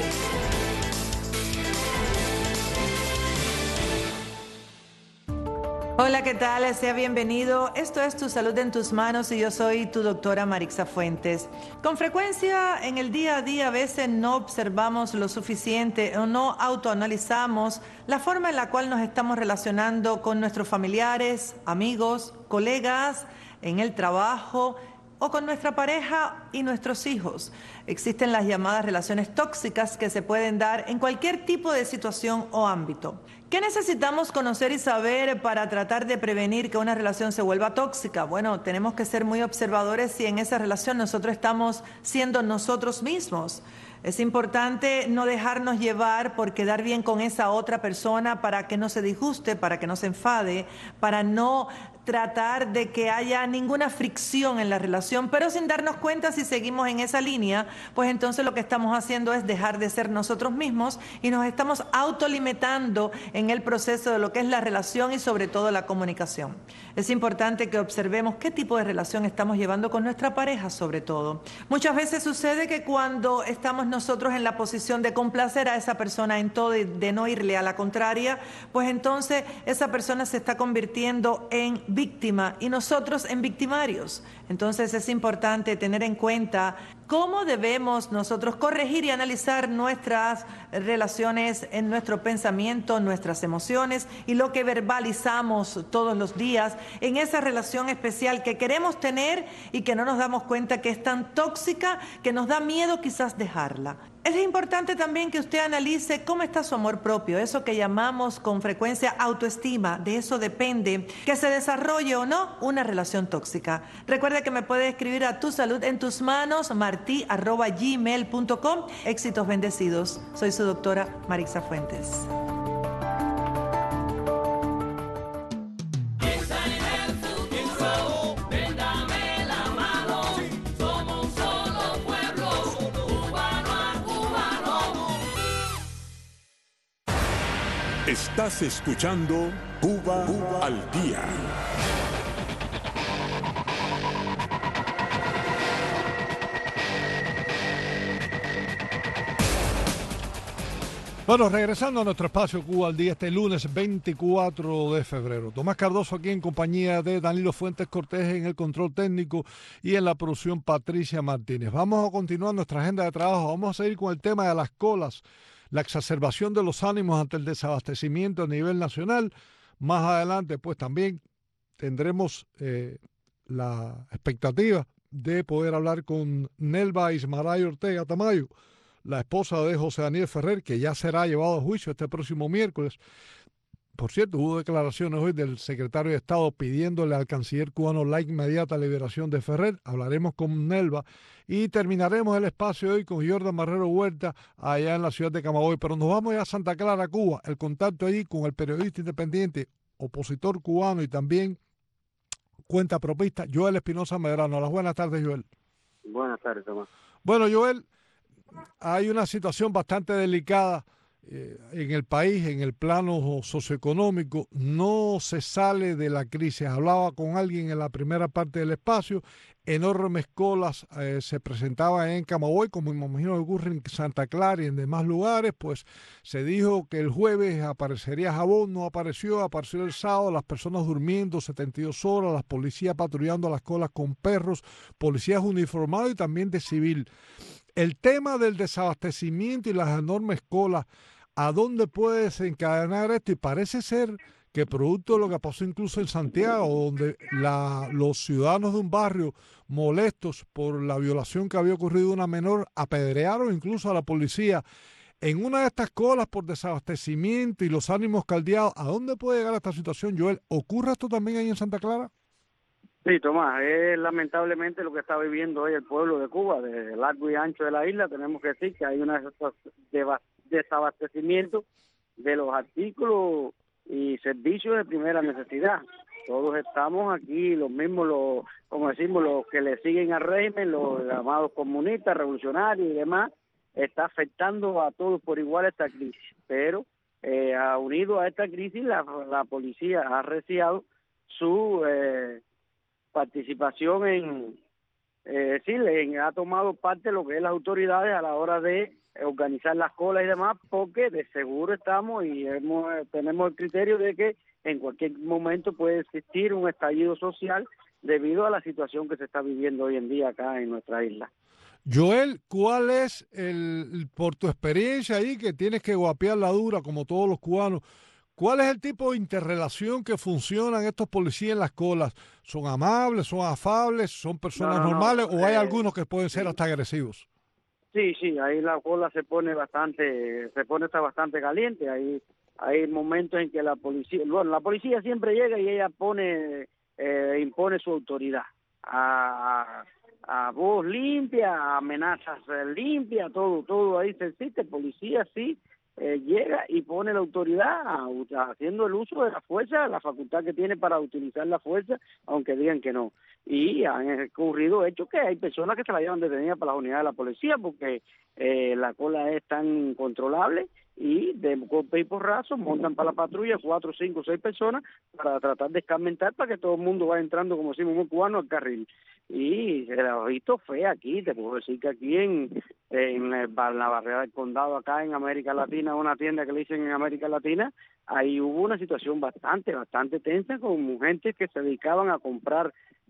Hola, ¿qué tal? Sea bienvenido. Esto es Tu Salud en Tus Manos y yo soy tu doctora Marixa Fuentes. Con frecuencia en el día a día a veces no observamos lo suficiente o no autoanalizamos la forma en la cual nos estamos relacionando con nuestros familiares, amigos, colegas, en el trabajo o con nuestra pareja y nuestros hijos. Existen las llamadas relaciones tóxicas que se pueden dar en cualquier tipo de situación o ámbito. ¿Qué necesitamos conocer y saber para tratar de prevenir que una relación se vuelva tóxica? Bueno, tenemos que ser muy observadores si en esa relación nosotros estamos siendo nosotros mismos. Es importante no dejarnos llevar por quedar bien con esa otra persona para que no se disguste, para que no se enfade, para no tratar de que haya ninguna fricción en la relación, pero sin darnos cuenta si seguimos en esa línea, pues entonces lo que estamos haciendo es dejar de ser nosotros mismos y nos estamos autolimitando en el proceso de lo que es la relación y sobre todo la comunicación. Es importante que observemos qué tipo de relación estamos llevando con nuestra pareja sobre todo. Muchas veces sucede que cuando estamos nosotros en la posición de complacer a esa persona en todo y de no irle a la contraria, pues entonces esa persona se está convirtiendo en víctima y nosotros en victimarios. Entonces es importante tener en cuenta cómo debemos nosotros corregir y analizar nuestras relaciones en nuestro pensamiento, nuestras emociones y lo que verbalizamos todos los días en esa relación especial que queremos tener y que no nos damos cuenta que es tan tóxica que nos da miedo quizás dejarla. Es importante también que usted analice cómo está su amor propio, eso que llamamos con frecuencia autoestima. De eso depende que se desarrolle o no una relación tóxica. Recuerda que me puede escribir a Tu Salud en Tus Manos, marti@gmail.com. Éxitos bendecidos. Soy su doctora Marixa Fuentes. Estás escuchando Cuba al Día. Bueno, regresando a nuestro espacio Cuba al Día este lunes 24 de febrero. Tomás Cardoso aquí en compañía de Danilo Fuentes Cortés en el control técnico y en la producción Patricia Martínez. Vamos a continuar nuestra agenda de trabajo. Vamos a seguir con el tema de las colas, la exacerbación de los ánimos ante el desabastecimiento a nivel nacional. Más adelante, pues también tendremos la expectativa de poder hablar con Nelva Ismaray Ortega Tamayo, la esposa de José Daniel Ferrer, que ya será llevado a juicio este próximo miércoles. Por cierto, hubo declaraciones hoy del secretario de Estado pidiéndole al canciller cubano la inmediata liberación de Ferrer. Hablaremos con Nelva y terminaremos el espacio hoy con Jordan Marrero Huerta allá en la ciudad de Camagüey. Pero nos vamos ya a Santa Clara, Cuba. El contacto allí con el periodista independiente, opositor cubano y también cuenta propista, Joel Espinosa Medrano. Las buenas tardes, Joel. Buenas tardes, Tomás. Bueno, Joel, hay una situación bastante delicada en el país, en el plano socioeconómico. No se sale de la crisis. Hablaba con alguien en la primera parte del espacio. Enormes colas se presentaban en Camagüey, como me imagino que ocurre en Santa Clara y en demás lugares. Pues se dijo que el jueves aparecería jabón, no apareció, apareció el sábado, las personas durmiendo 72 horas, las policías patrullando las colas con perros, policías uniformados y también de civil. El tema del desabastecimiento y las enormes colas, ¿a dónde puede desencadenar esto? Y parece ser que producto de lo que pasó incluso en Santiago, donde los ciudadanos de un barrio molestos por la violación que había ocurrido de una menor, apedrearon incluso a la policía. En una de estas colas por desabastecimiento y los ánimos caldeados, ¿a dónde puede llegar esta situación, Joel? ¿Ocurre esto también ahí en Santa Clara? Sí, Tomás, es lamentablemente lo que está viviendo hoy el pueblo de Cuba, de largo y ancho de la isla. Tenemos que decir que hay un desabastecimiento de los artículos y servicios de primera necesidad. Todos estamos aquí, los mismos, como decimos, los que le siguen al régimen, los llamados comunistas, revolucionarios y demás, está afectando a todos por igual esta crisis. Pero unido a esta crisis, la policía ha arreciado su participación sí, le ha tomado parte lo que es las autoridades a la hora de organizar las colas y demás, porque de seguro estamos y tenemos el criterio de que en cualquier momento puede existir un estallido social debido a la situación que se está viviendo hoy en día acá en nuestra isla. Joel, ¿cuál es por tu experiencia ahí, que tienes que guapear la dura como todos los cubanos, cuál es el tipo de interrelación que funcionan estos policías en las colas? ¿Son amables, son afables, son personas normales o hay algunos que pueden ser hasta agresivos? Sí, ahí la cola se pone hasta bastante caliente. Hay momentos en que la policía siempre llega y ella impone su autoridad a voz limpia, amenazas limpias, todo ahí se existe. Policía sí llega y pone la autoridad haciendo el uso de la fuerza, la facultad que tiene para utilizar la fuerza, aunque digan que no. Y han ocurrido hechos que hay personas que se la llevan detenida para las unidades de la policía porque la cola es tan incontrolable y de golpe y porrazo montan para la patrulla 4, 5, 6 personas para tratar de escarmentar para que todo el mundo vaya entrando, como decimos muy cubano, al carril. Y se la ha visto fea aquí, te puedo decir que aquí en la barrera del condado, acá en América Latina, una tienda que le dicen en América Latina, ahí hubo una situación bastante tensa con gente que se dedicaban a comprar,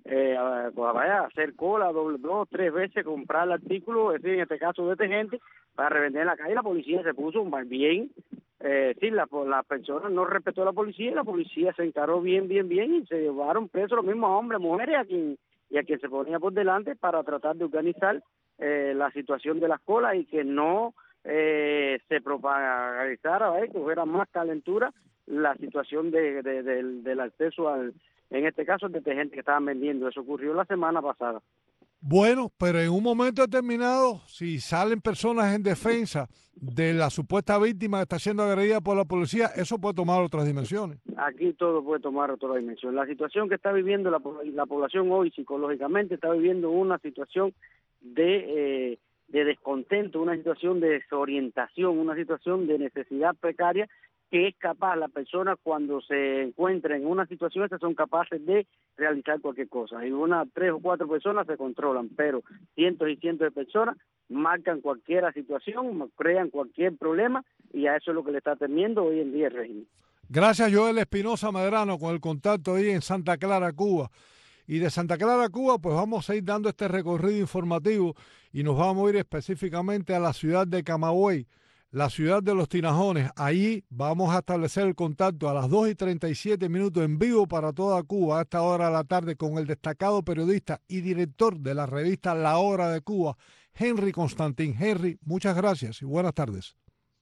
a hacer cola 2, 3 veces, comprar el artículo, es decir, en este caso detergente, para revender en la calle. La policía se puso bien, sí, la persona no respetó a la policía se encaró bien y se llevaron presos los mismos hombres, mujeres y a quien se ponía por delante para tratar de organizar la situación de las colas y que no se propagara, que hubiera más calentura la situación del acceso en este caso, el detergente que estaban vendiendo. Eso ocurrió la semana pasada. Bueno, pero en un momento determinado, si salen personas en defensa de la supuesta víctima que está siendo agredida por la policía, eso puede tomar otras dimensiones. Aquí todo puede tomar otra dimensión. La situación que está viviendo la población hoy psicológicamente está viviendo una situación de descontento, una situación de desorientación, una situación de necesidad precaria que es capaz la persona cuando se encuentra en una situación esta son capaces de realizar cualquier cosa. Y 3 o 4 personas se controlan, pero cientos y cientos de personas marcan cualquier situación, crean cualquier problema y a eso es lo que le está temiendo hoy en día el régimen. Gracias, Joel Espinosa Medrano, con el contacto ahí en Santa Clara, Cuba. Y de Santa Clara, Cuba, pues vamos a ir dando este recorrido informativo y nos vamos a ir específicamente a la ciudad de Camagüey, la ciudad de los Tinajones. Ahí vamos a establecer el contacto a las 2:37 en vivo para toda Cuba a esta hora de la tarde con el destacado periodista y director de la revista La Hora de Cuba, Henry Constantín. Henry, muchas gracias y buenas tardes.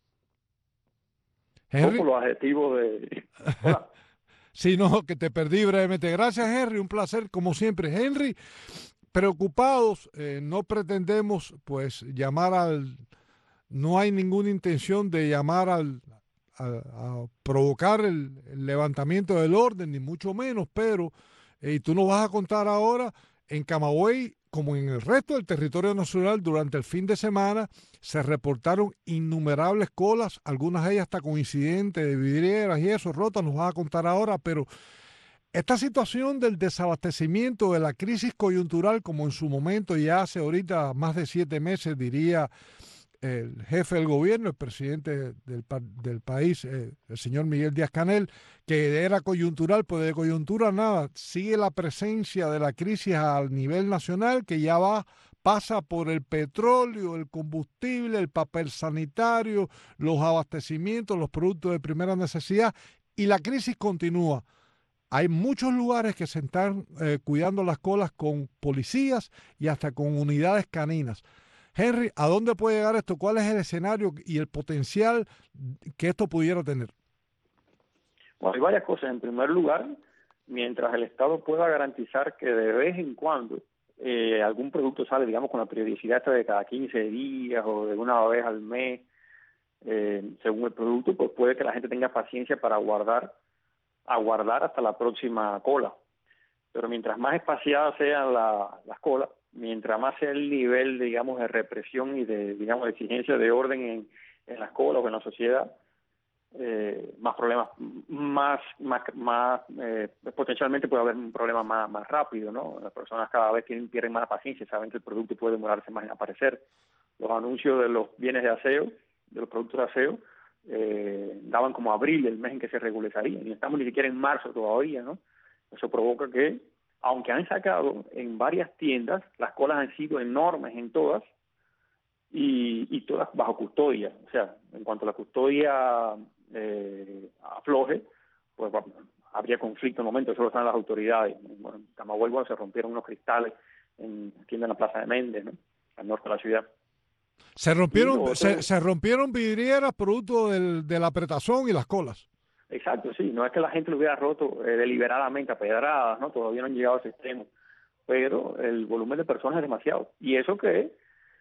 Henry. ¿Cómo los adjetivos de... Hola. Sí, no, que te perdí brevemente. Gracias, Henry, un placer como siempre. Henry, preocupados, no pretendemos pues llamar no hay ninguna intención de llamar a provocar el levantamiento del orden, ni mucho menos, pero y tú nos vas a contar ahora, en Camagüey, como en el resto del territorio nacional, durante el fin de semana se reportaron innumerables colas, algunas de ellas hasta con incidentes de vidrieras y eso, rotas, nos vas a contar ahora, pero esta situación del desabastecimiento, de la crisis coyuntural, como en su momento ya hace ahorita más de 7 meses, diría el jefe del gobierno, el presidente del país, el señor Miguel Díaz-Canel, que era coyuntural, pues de coyuntura nada, sigue la presencia de la crisis a nivel nacional, que ya pasa por el petróleo, el combustible, el papel sanitario, los abastecimientos, los productos de primera necesidad, y la crisis continúa. Hay muchos lugares que se están cuidando las colas con policías y hasta con unidades caninas. Henry, ¿a dónde puede llegar esto? ¿Cuál es el escenario y el potencial que esto pudiera tener? Bueno, hay varias cosas. En primer lugar, mientras el Estado pueda garantizar que de vez en cuando algún producto sale, digamos, con la periodicidad esta de cada 15 días o de una vez al mes, según el producto, pues puede que la gente tenga paciencia para aguardar hasta la próxima cola. Pero mientras más espaciadas sean las colas, mientras más sea el nivel, digamos, de represión y de, digamos, de exigencia de orden en las colas o en la sociedad, más problemas, potencialmente puede haber un problema más rápido, ¿no? Las personas cada vez pierden más paciencia, saben que el producto puede demorarse más en aparecer. Los anuncios de los bienes de aseo, de los productos de aseo, daban como abril el mes en que se regularizarían, y estamos ni siquiera en marzo todavía, ¿no? Eso provoca que, aunque han sacado en varias tiendas, las colas han sido enormes en todas, y todas bajo custodia. O sea, en cuanto a la custodia afloje, pues habría conflicto en el momento, eso lo están las autoridades. Bueno, en Camagüey, se rompieron unos cristales en la Plaza de Méndez, ¿no? Al norte de la ciudad. Se rompieron vidrieras producto de la apretazón y las colas. Exacto, sí, no es que la gente lo hubiera roto deliberadamente a pedradas, ¿no? Todavía no han llegado a ese extremo, pero el volumen de personas es demasiado. Y eso que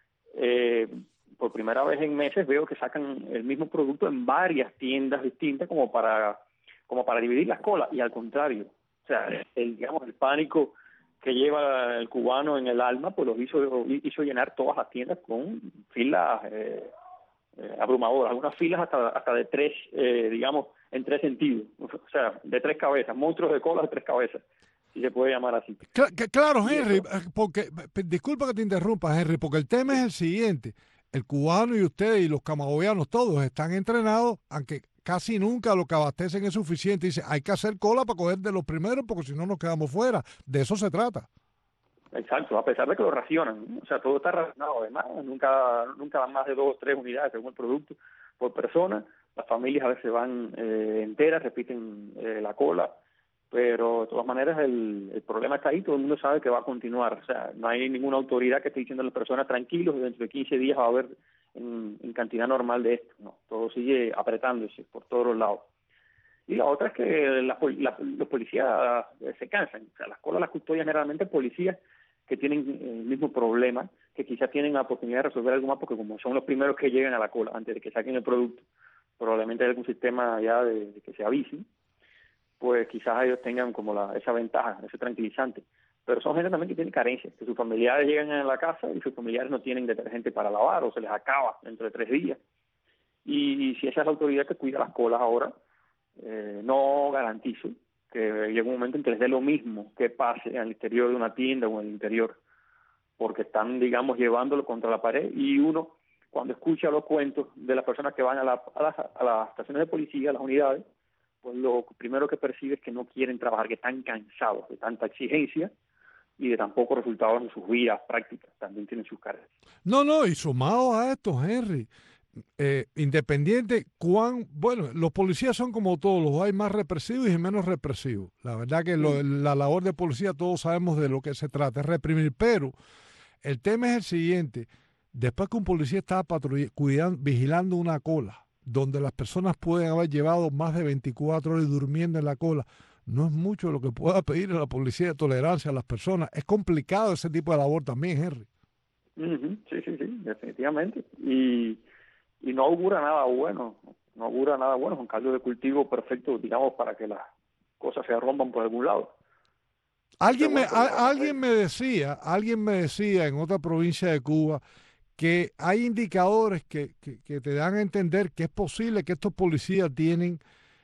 por primera vez en meses veo que sacan el mismo producto en varias tiendas distintas como para dividir las colas, y al contrario, o sea, el pánico que lleva el cubano en el alma, pues los hizo llenar todas las tiendas con filas abrumadoras, algunas filas hasta de tres, en tres sentidos, o sea, de tres cabezas, monstruos de colas de tres cabezas, si se puede llamar así. Claro, Henry, porque disculpa que te interrumpa, Henry, porque el tema es el siguiente: el cubano y ustedes y los camagüeyanos todos están entrenados, aunque casi nunca lo que abastecen es suficiente. Dice, hay que hacer cola para coger de los primeros, porque si no nos quedamos fuera. De eso se trata. Exacto, a pesar de que lo racionan, ¿no? O sea, todo está racionado, además, nunca dan más de 2 o 3 unidades según el producto por persona. Las familias a veces van enteras, repiten la cola, pero de todas maneras el problema está ahí, todo el mundo sabe que va a continuar. O sea, no hay ninguna autoridad que esté diciendo a las personas tranquilos, dentro de 15 días va a haber en cantidad normal de esto. No, todo sigue apretándose por todos los lados. Y la otra es que los policías se cansan. O sea, las colas las custodian generalmente policías que tienen el mismo problema, que quizás tienen la oportunidad de resolver algo más, porque como son los primeros que llegan a la cola antes de que saquen el producto, probablemente hay algún sistema ya de que se avisen, pues quizás ellos tengan como esa ventaja, ese tranquilizante. Pero son gente también que tiene carencias, que sus familiares llegan a la casa y sus familiares no tienen detergente para lavar, o se les acaba dentro de 3 días. Y si esa es la autoridad que cuida las colas ahora, no garantizo que llegue un momento en que les dé lo mismo que pase al interior de una tienda o en el interior, porque están, llevándolo contra la pared. Y uno, cuando escucha los cuentos de las personas que van a las estaciones de policía, a las unidades, pues lo primero que percibe es que no quieren trabajar, que están cansados de tanta exigencia y de tan pocos resultados en sus vidas prácticas. También tienen sus carencias. No, y sumado a esto, Henry, independiente los policías son como todos, los hay más represivos y menos represivos. La verdad que la labor de policía todos sabemos de lo que se trata, es reprimir, pero el tema es el siguiente: después que un policía está vigilando una cola, donde las personas pueden haber llevado más de 24 horas durmiendo en la cola, no es mucho lo que pueda pedir a la policía de tolerancia a las personas. Es complicado ese tipo de labor también, Henry. Sí, definitivamente. Y no augura nada bueno, es un caldo de cultivo perfecto, para que las cosas se rompan por algún lado. Alguien me decía en otra provincia de Cuba que hay indicadores que te dan a entender que es posible que estos policías tienen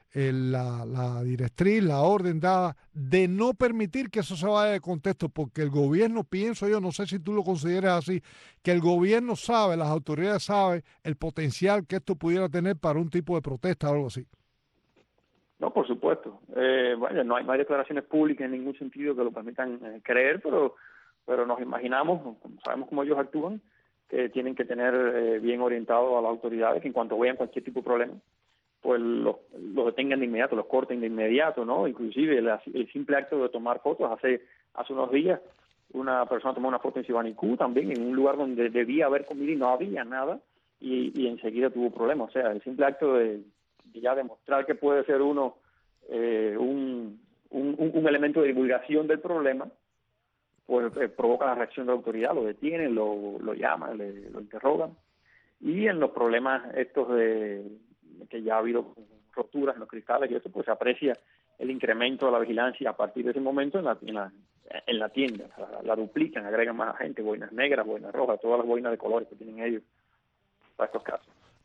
la directriz, la orden dada de no permitir que eso se vaya de contexto, porque el gobierno, pienso yo, no sé si tú lo consideras así, que el gobierno sabe, las autoridades saben el potencial que esto pudiera tener para un tipo de protesta o algo así. No, por supuesto. No hay declaraciones públicas en ningún sentido que lo permitan creer, pero nos imaginamos, sabemos cómo ellos actúan, que tienen que tener bien orientado a las autoridades, que en cuanto vean cualquier tipo de problema, pues los detengan de inmediato, los corten de inmediato, ¿no? Inclusive el simple acto de tomar fotos. Hace unos días una persona tomó una foto en Sibanicú también, en un lugar donde debía haber comida y no había nada, y enseguida tuvo problemas. O sea, el simple acto de ya demostrar que puede ser uno un elemento de divulgación del problema, pues provoca la reacción de la autoridad, lo detienen, lo llaman, lo interrogan. Y en los problemas estos que ya ha habido roturas en los cristales y eso, pues se aprecia el incremento de la vigilancia a partir de ese momento en la tienda. La duplican, agregan más gente, boinas negras, boinas rojas, todas las boinas de colores que tienen ellos para estos casos.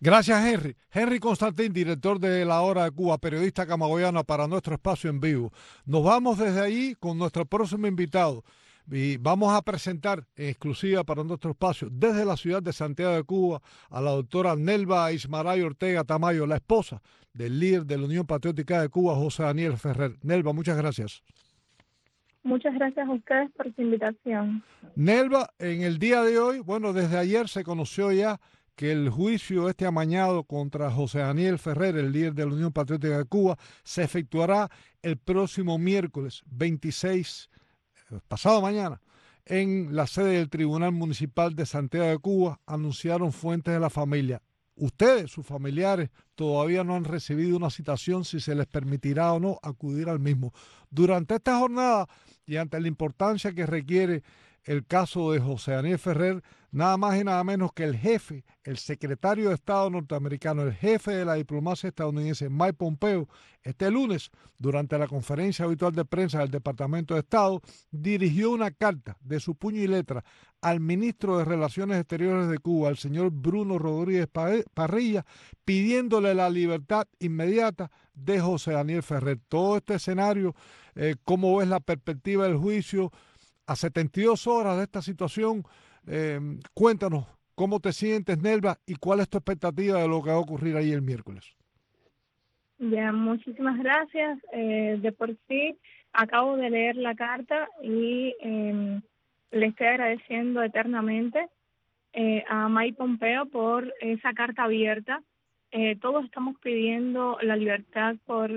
Gracias, Henry. Henry Constantín, director de La Hora de Cuba, periodista camagüeyana para nuestro espacio en vivo. Nos vamos desde allí con nuestro próximo invitado y vamos a presentar en exclusiva para nuestro espacio desde la ciudad de Santiago de Cuba a la doctora Nelva Ismaray Ortega Tamayo, la esposa del líder de la Unión Patriótica de Cuba, José Daniel Ferrer. Nelva, muchas gracias. Muchas gracias a ustedes por su invitación. Nelva, en el día de hoy, bueno, desde ayer se conoció ya que el juicio amañado contra José Daniel Ferrer, el líder de la Unión Patriótica de Cuba, se efectuará el próximo miércoles 26, pasado mañana, en la sede del Tribunal Municipal de Santiago de Cuba, anunciaron fuentes de la familia. Ustedes, sus familiares, todavía no han recibido una citación si se les permitirá o no acudir al mismo. Durante esta jornada y ante la importancia que requiere el caso de José Daniel Ferrer, nada más y nada menos que el jefe, el secretario de Estado norteamericano, el jefe de la diplomacia estadounidense, Mike Pompeo, este lunes, durante la conferencia habitual de prensa del Departamento de Estado, dirigió una carta de su puño y letra al ministro de Relaciones Exteriores de Cuba, el señor Bruno Rodríguez Parrilla, pidiéndole la libertad inmediata de José Daniel Ferrer. Todo este escenario, ¿cómo ves la perspectiva del juicio? A 72 horas de esta situación, cuéntanos cómo te sientes, Nelva, y cuál es tu expectativa de lo que va a ocurrir ahí el miércoles. Ya, muchísimas gracias. De por sí, acabo de leer la carta y le estoy agradeciendo eternamente a Mike Pompeo por esa carta abierta. Todos estamos pidiendo la libertad por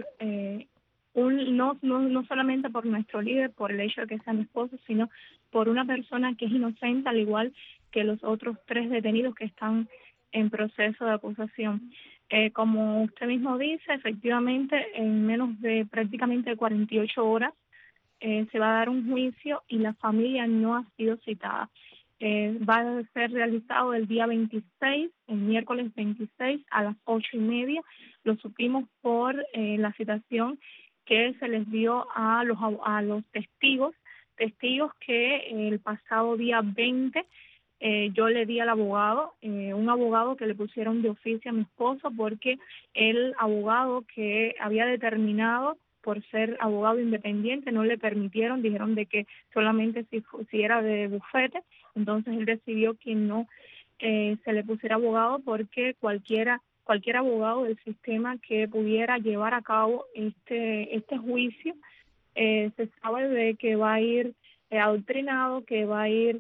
no solamente por nuestro líder, por el hecho de que sea mi esposo, sino por una persona que es inocente, al igual que los otros 3 detenidos que están en proceso de acusación. Como usted mismo dice, efectivamente, en menos de prácticamente 48 horas se va a dar un juicio y la familia no ha sido citada. Va a ser realizado el día 26, el miércoles 26 a las 8:30. Lo supimos por la citación que se les dio a los testigos que el pasado día 20 yo le di al abogado, un abogado que le pusieron de oficio a mi esposo, porque el abogado que había determinado por ser abogado independiente no le permitieron, dijeron de que solamente si era de bufete. Entonces él decidió que no se le pusiera abogado, porque cualquier abogado del sistema que pudiera llevar a cabo este juicio se sabe de que va a ir adoctrinado, que va a ir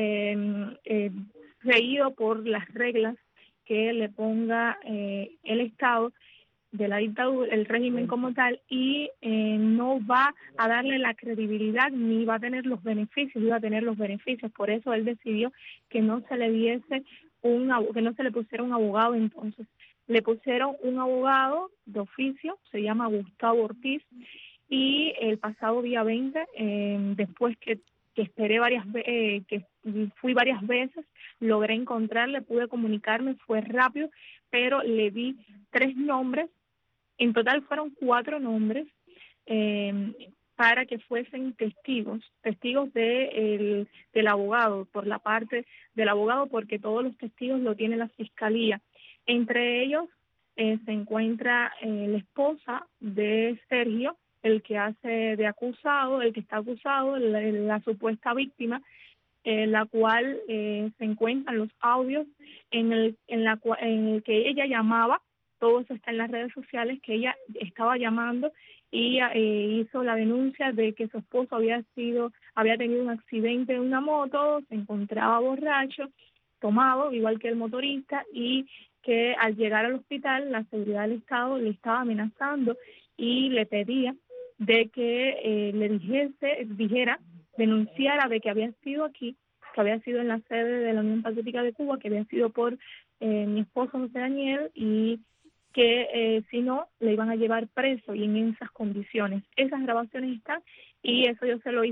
regido por las reglas que le ponga el Estado de la dictadura, el régimen como tal, y no va a darle la credibilidad ni va a tener los beneficios, iba a tener los beneficios. Por eso él decidió que no se le diese que no se le pusiera un abogado. Entonces le pusieron un abogado de oficio, se llama Gustavo Ortiz, y el pasado día 20, después que esperé que fui varias veces, logré encontrarle, pude comunicarme, fue rápido, pero le di 3 nombres, en total fueron 4 nombres, para que fuesen testigos del abogado, por la parte del abogado, porque todos los testigos lo tiene la fiscalía. Entre ellos se encuentra la esposa de Sergio, el que hace de acusado, el que está acusado, la supuesta víctima, la cual se encuentran los audios en el que ella llamaba. Todo eso está en las redes sociales, que ella estaba llamando y hizo la denuncia de que su esposo había tenido un accidente en una moto, se encontraba borracho, tomado, igual que el motorista, y que al llegar al hospital la seguridad del Estado le estaba amenazando y le pedía de que denunciara de que había sido aquí, que había sido en la sede de la Unión Patriótica de Cuba, que había sido por mi esposo José Daniel, y que si no, le iban a llevar preso, y en esas condiciones. Esas grabaciones están, y eso yo se lo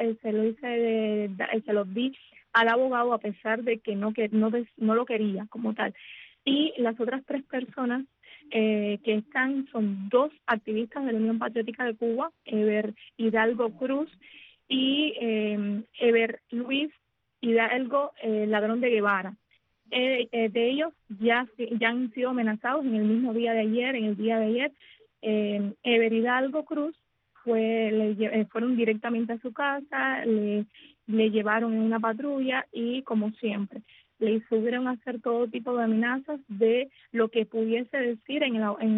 di al abogado, a pesar de que no lo quería como tal. Y las otras 3 personas que están son 2 activistas de la Unión Patriótica de Cuba, Eber Hidalgo Cruz y Eber Luis Hidalgo Ladrón de Guevara. de ellos ya han sido amenazados en el mismo día de ayer, en el día de ayer. Ever Hidalgo Cruz fueron directamente a su casa, le llevaron en una patrulla y, como siempre, le subieron a hacer todo tipo de amenazas de lo que pudiese decir en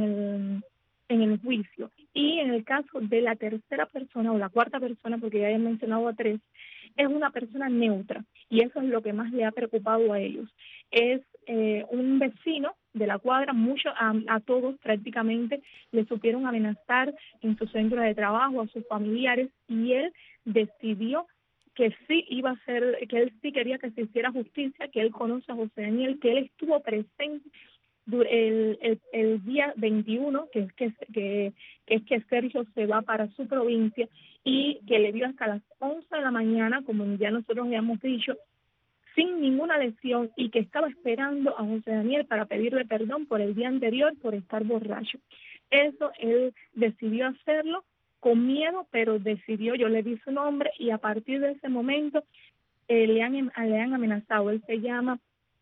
el juicio. Y en el caso de la tercera persona o la cuarta persona, porque ya he mencionado a 3, es una persona neutra, y eso es lo que más le ha preocupado a ellos. Es un vecino de la cuadra, a todos prácticamente le supieron amenazar en su centro de trabajo, a sus familiares, y él decidió que sí iba a hacer, que él sí quería que se hiciera justicia, que él conoce a José Daniel, que él estuvo presente el día 21, que es que Sergio se va para su provincia, y que le dio hasta las 11 de la mañana, como ya nosotros habíamos dicho, sin ninguna lesión, y que estaba esperando a José Daniel para pedirle perdón por el día anterior por estar borracho. Eso él decidió hacerlo con miedo, pero decidió, yo le di su nombre, y a partir de ese momento le han amenazado. Él se llama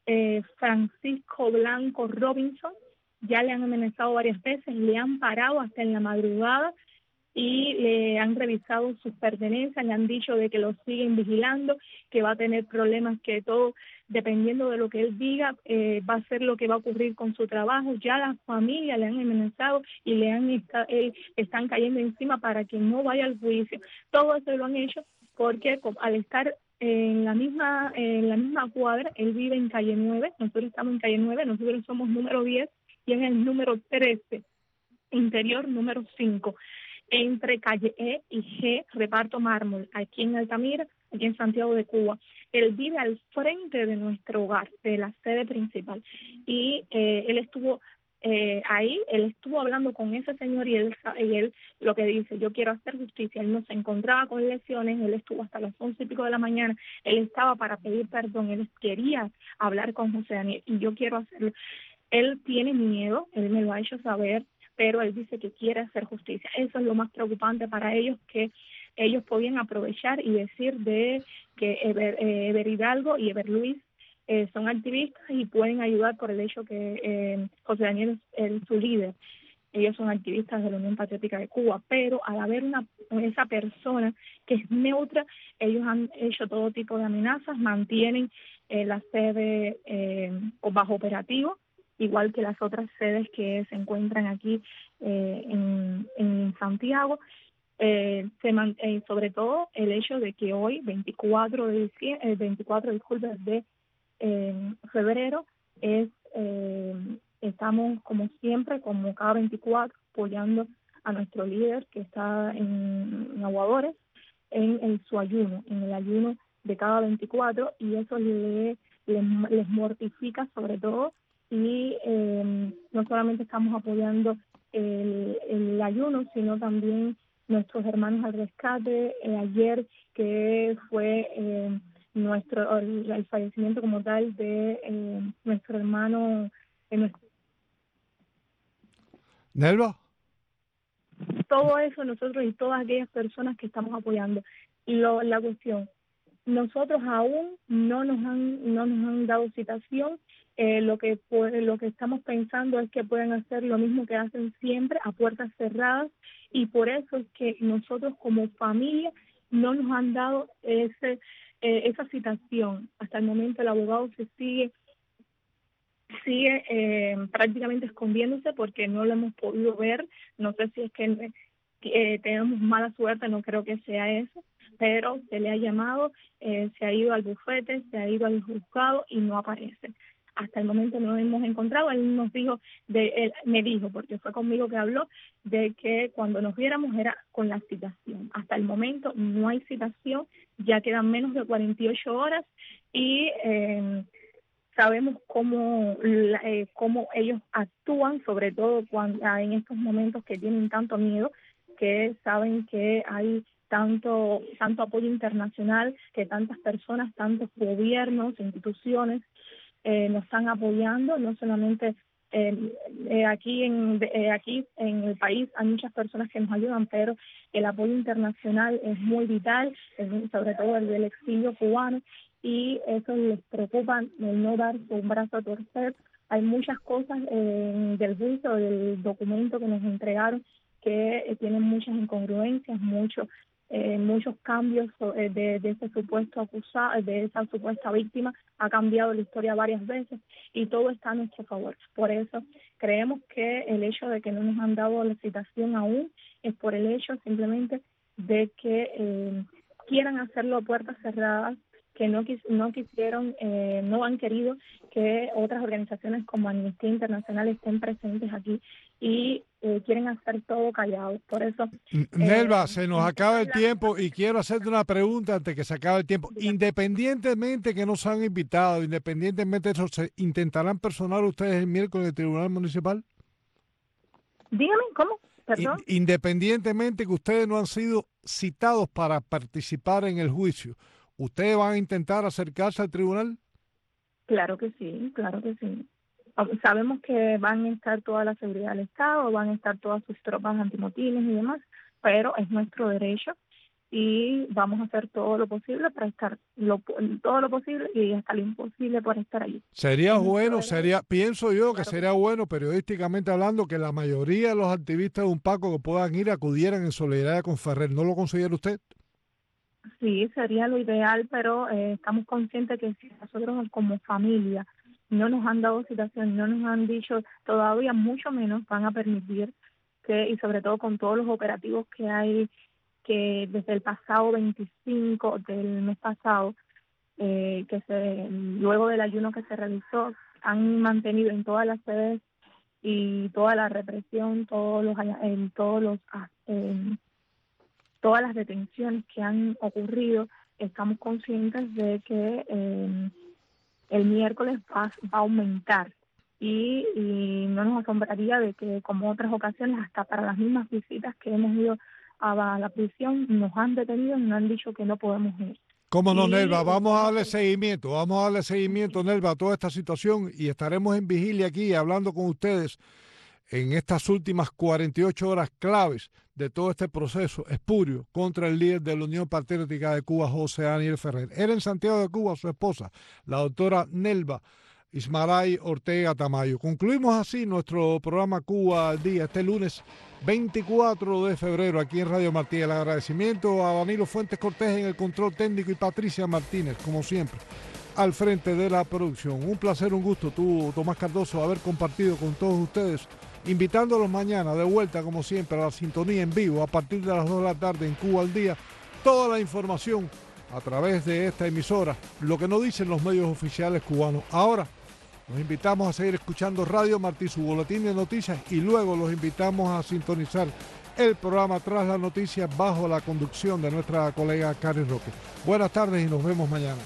Francisco Blanco Robinson. Ya le han amenazado varias veces, le han parado hasta en la madrugada y le han revisado sus pertenencias, le han dicho de que lo siguen vigilando, que va a tener problemas, que todo, dependiendo de lo que él diga, va a ser lo que va a ocurrir con su trabajo. Ya la familia le han amenazado y están cayendo encima para que no vaya al juicio. Todo eso lo han hecho porque al estar en la misma cuadra, él vive en calle 9, nosotros estamos en calle 9, nosotros somos número 10 y es el número 13, interior número 5, entre calle E y G, reparto mármol, aquí en Altamira, aquí en Santiago de Cuba. Él vive al frente de nuestro hogar, de la sede principal, y él estuvo ahí, él estuvo hablando con ese señor, y él lo que dice: yo quiero hacer justicia. Él no se encontraba con lesiones, él estuvo hasta las 11 y pico de la mañana, él estaba para pedir perdón, él quería hablar con José Daniel, y yo quiero hacerlo. Él tiene miedo, él me lo ha hecho saber, pero él dice que quiere hacer justicia. Eso es lo más preocupante para ellos, que ellos podían aprovechar y decir de que Ever Hidalgo y Ever Luis son activistas y pueden ayudar por el hecho que José Daniel es su líder. Ellos son activistas de la Unión Patriótica de Cuba, pero al haber esa persona que es neutra, ellos han hecho todo tipo de amenazas, mantienen la sede bajo operativo, igual que las otras sedes que se encuentran aquí en Santiago. Sobre todo el hecho de que hoy, 24 de febrero, estamos como siempre, como cada 24, apoyando a nuestro líder que está en Aguadores, en su ayuno, en el ayuno de cada 24, y eso les mortifica sobre todo. Y no solamente estamos apoyando el ayuno, sino también nuestros hermanos al rescate. Ayer, que fue el fallecimiento como tal de nuestro hermano. ¿Nelva? Todo eso nosotros y todas aquellas personas que estamos apoyando. La cuestión, nosotros aún no nos han dado citación. Lo que estamos pensando es que pueden hacer lo mismo que hacen siempre, a puertas cerradas, y por eso es que nosotros como familia no nos han dado esa citación. Hasta el momento el abogado se sigue prácticamente escondiéndose porque no lo hemos podido ver. No sé si es que tenemos mala suerte, no creo que sea eso, pero se le ha llamado, se ha ido al bufete, se ha ido al juzgado y no aparece. Hasta el momento no lo hemos encontrado. Él me dijo, porque fue conmigo que habló, de que cuando nos viéramos era con la citación. Hasta el momento no hay citación, ya quedan menos de 48 horas y sabemos cómo ellos actúan, sobre todo en estos momentos que tienen tanto miedo, que saben que hay tanto apoyo internacional, que tantas personas, tantos gobiernos, instituciones nos están apoyando. No solamente aquí en el país hay muchas personas que nos ayudan, pero el apoyo internacional es muy vital, sobre todo el del exilio cubano, y eso les preocupa, el no darse un brazo a torcer. Hay muchas cosas del juicio, del documento que nos entregaron, que tienen muchas incongruencias, muchos cambios de ese supuesto acusado, de esa supuesta víctima. Ha cambiado la historia varias veces y todo está a nuestro favor. Por eso creemos que el hecho de que no nos han dado la citación aún es por el hecho simplemente de que quieran hacerlo a puertas cerradas, que no quisieron, no han querido que otras organizaciones como Amnistía Internacional estén presentes aquí y quieren hacer todo callado. Por eso... Nelva, se nos acaba el tiempo y quiero hacerte una pregunta antes que se acabe el tiempo. Independientemente que nos han invitado, independientemente de eso, ¿se intentarán personar ustedes el miércoles en el Tribunal Municipal? Dígame, ¿cómo? Perdón. Independientemente que ustedes no han sido citados para participar en el juicio, ¿ustedes van a intentar acercarse al tribunal? Claro que sí, claro que sí. Sabemos que van a estar toda la seguridad del Estado, van a estar todas sus tropas antimotines y demás, pero es nuestro derecho y vamos a hacer todo lo posible para estar, todo lo posible y hasta lo imposible para estar allí. Sería bueno, pienso yo que sería bueno, periodísticamente hablando, que la mayoría de los activistas de UNPACO que puedan ir acudieran en solidaridad con Ferrer. ¿No lo considera usted? Sí, sería lo ideal, pero estamos conscientes que si nosotros como familia no nos han dado citación, no nos han dicho todavía, mucho menos van a permitir que, y sobre todo con todos los operativos que hay, que desde el pasado 25 del mes pasado, luego del ayuno que se realizó, han mantenido en todas las sedes y toda la represión, todas las detenciones que han ocurrido. Estamos conscientes de que el miércoles va a aumentar y no nos asombraría de que, como otras ocasiones, hasta para las mismas visitas que hemos ido a la prisión, nos han detenido y nos han dicho que no podemos ir. ¿Cómo no, Nelva? Vamos a darle seguimiento, Nelva, a toda esta situación y estaremos en vigilia aquí hablando con ustedes en estas últimas 48 horas claves de todo este proceso espurio contra el líder de la Unión Patriótica de Cuba, José Daniel Ferrer. Era en Santiago de Cuba su esposa, la doctora Nelva Ismaray Ortega Tamayo. Concluimos así nuestro programa Cuba al Día este lunes 24 de febrero aquí en Radio Martí. El agradecimiento a Danilo Fuentes Cortés en el control técnico y Patricia Martínez, como siempre, al frente de la producción. Un placer, un gusto, tú, Tomás Cardoso, haber compartido con todos ustedes, invitándolos mañana de vuelta, como siempre, a la sintonía en vivo a partir de las 2 de la tarde en Cuba al Día. Toda la información a través de esta emisora, lo que no dicen los medios oficiales cubanos. Ahora los invitamos a seguir escuchando Radio Martí, su boletín de noticias, y luego los invitamos a sintonizar el programa Tras las Noticias bajo la conducción de nuestra colega Karen Roque. Buenas tardes y nos vemos mañana.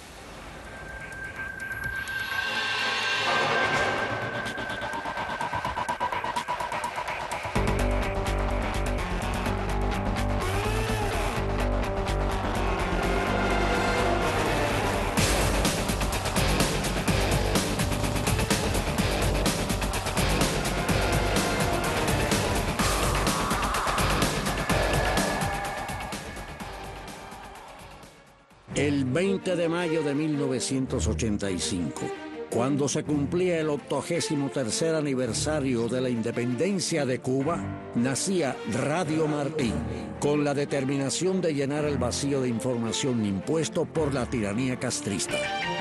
El 20 de mayo de 1985, cuando se cumplía el 83º aniversario de la independencia de Cuba, nacía Radio Martí, con la determinación de llenar el vacío de información impuesto por la tiranía castrista.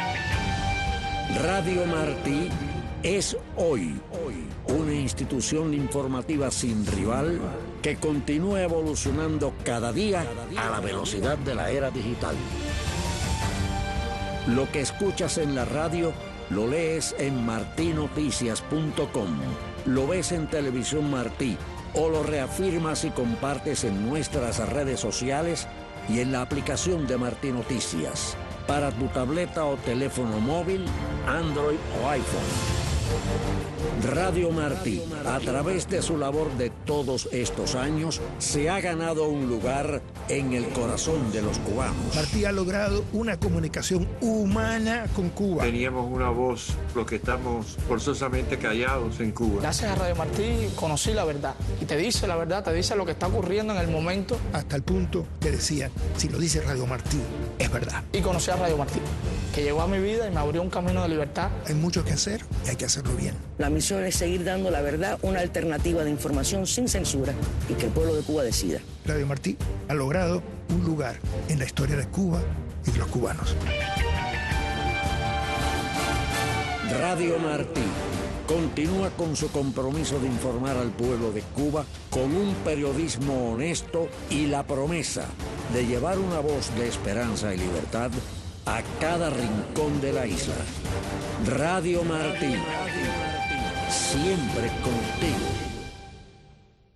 Radio Martí es hoy una institución informativa sin rival que continúa evolucionando cada día a la velocidad de la era digital. Lo que escuchas en la radio lo lees en martinoticias.com, lo ves en Televisión Martí o lo reafirmas y compartes en nuestras redes sociales y en la aplicación de Martí Noticias para tu tableta o teléfono móvil, Android o iPhone. Radio Martí, a través de su labor de todos estos años, se ha ganado un lugar en el corazón de los cubanos. Martí ha logrado una comunicación humana con Cuba. Teníamos una voz, los que estamos forzosamente callados en Cuba. Gracias a Radio Martí conocí la verdad. Y te dice la verdad, te dice lo que está ocurriendo en el momento. Hasta el punto que decía, si lo dice Radio Martí, es verdad. Y conocí a Radio Martí, que llegó a mi vida y me abrió un camino de libertad. Hay mucho que hacer y hay que hacerlo bien. La misión es seguir dando la verdad, una alternativa de información sin censura y que el pueblo de Cuba decida. Radio Martí ha logrado un lugar en la historia de Cuba y de los cubanos. Radio Martí continúa con su compromiso de informar al pueblo de Cuba con un periodismo honesto y la promesa de llevar una voz de esperanza y libertad a cada rincón de la isla. Radio Martí, siempre contigo.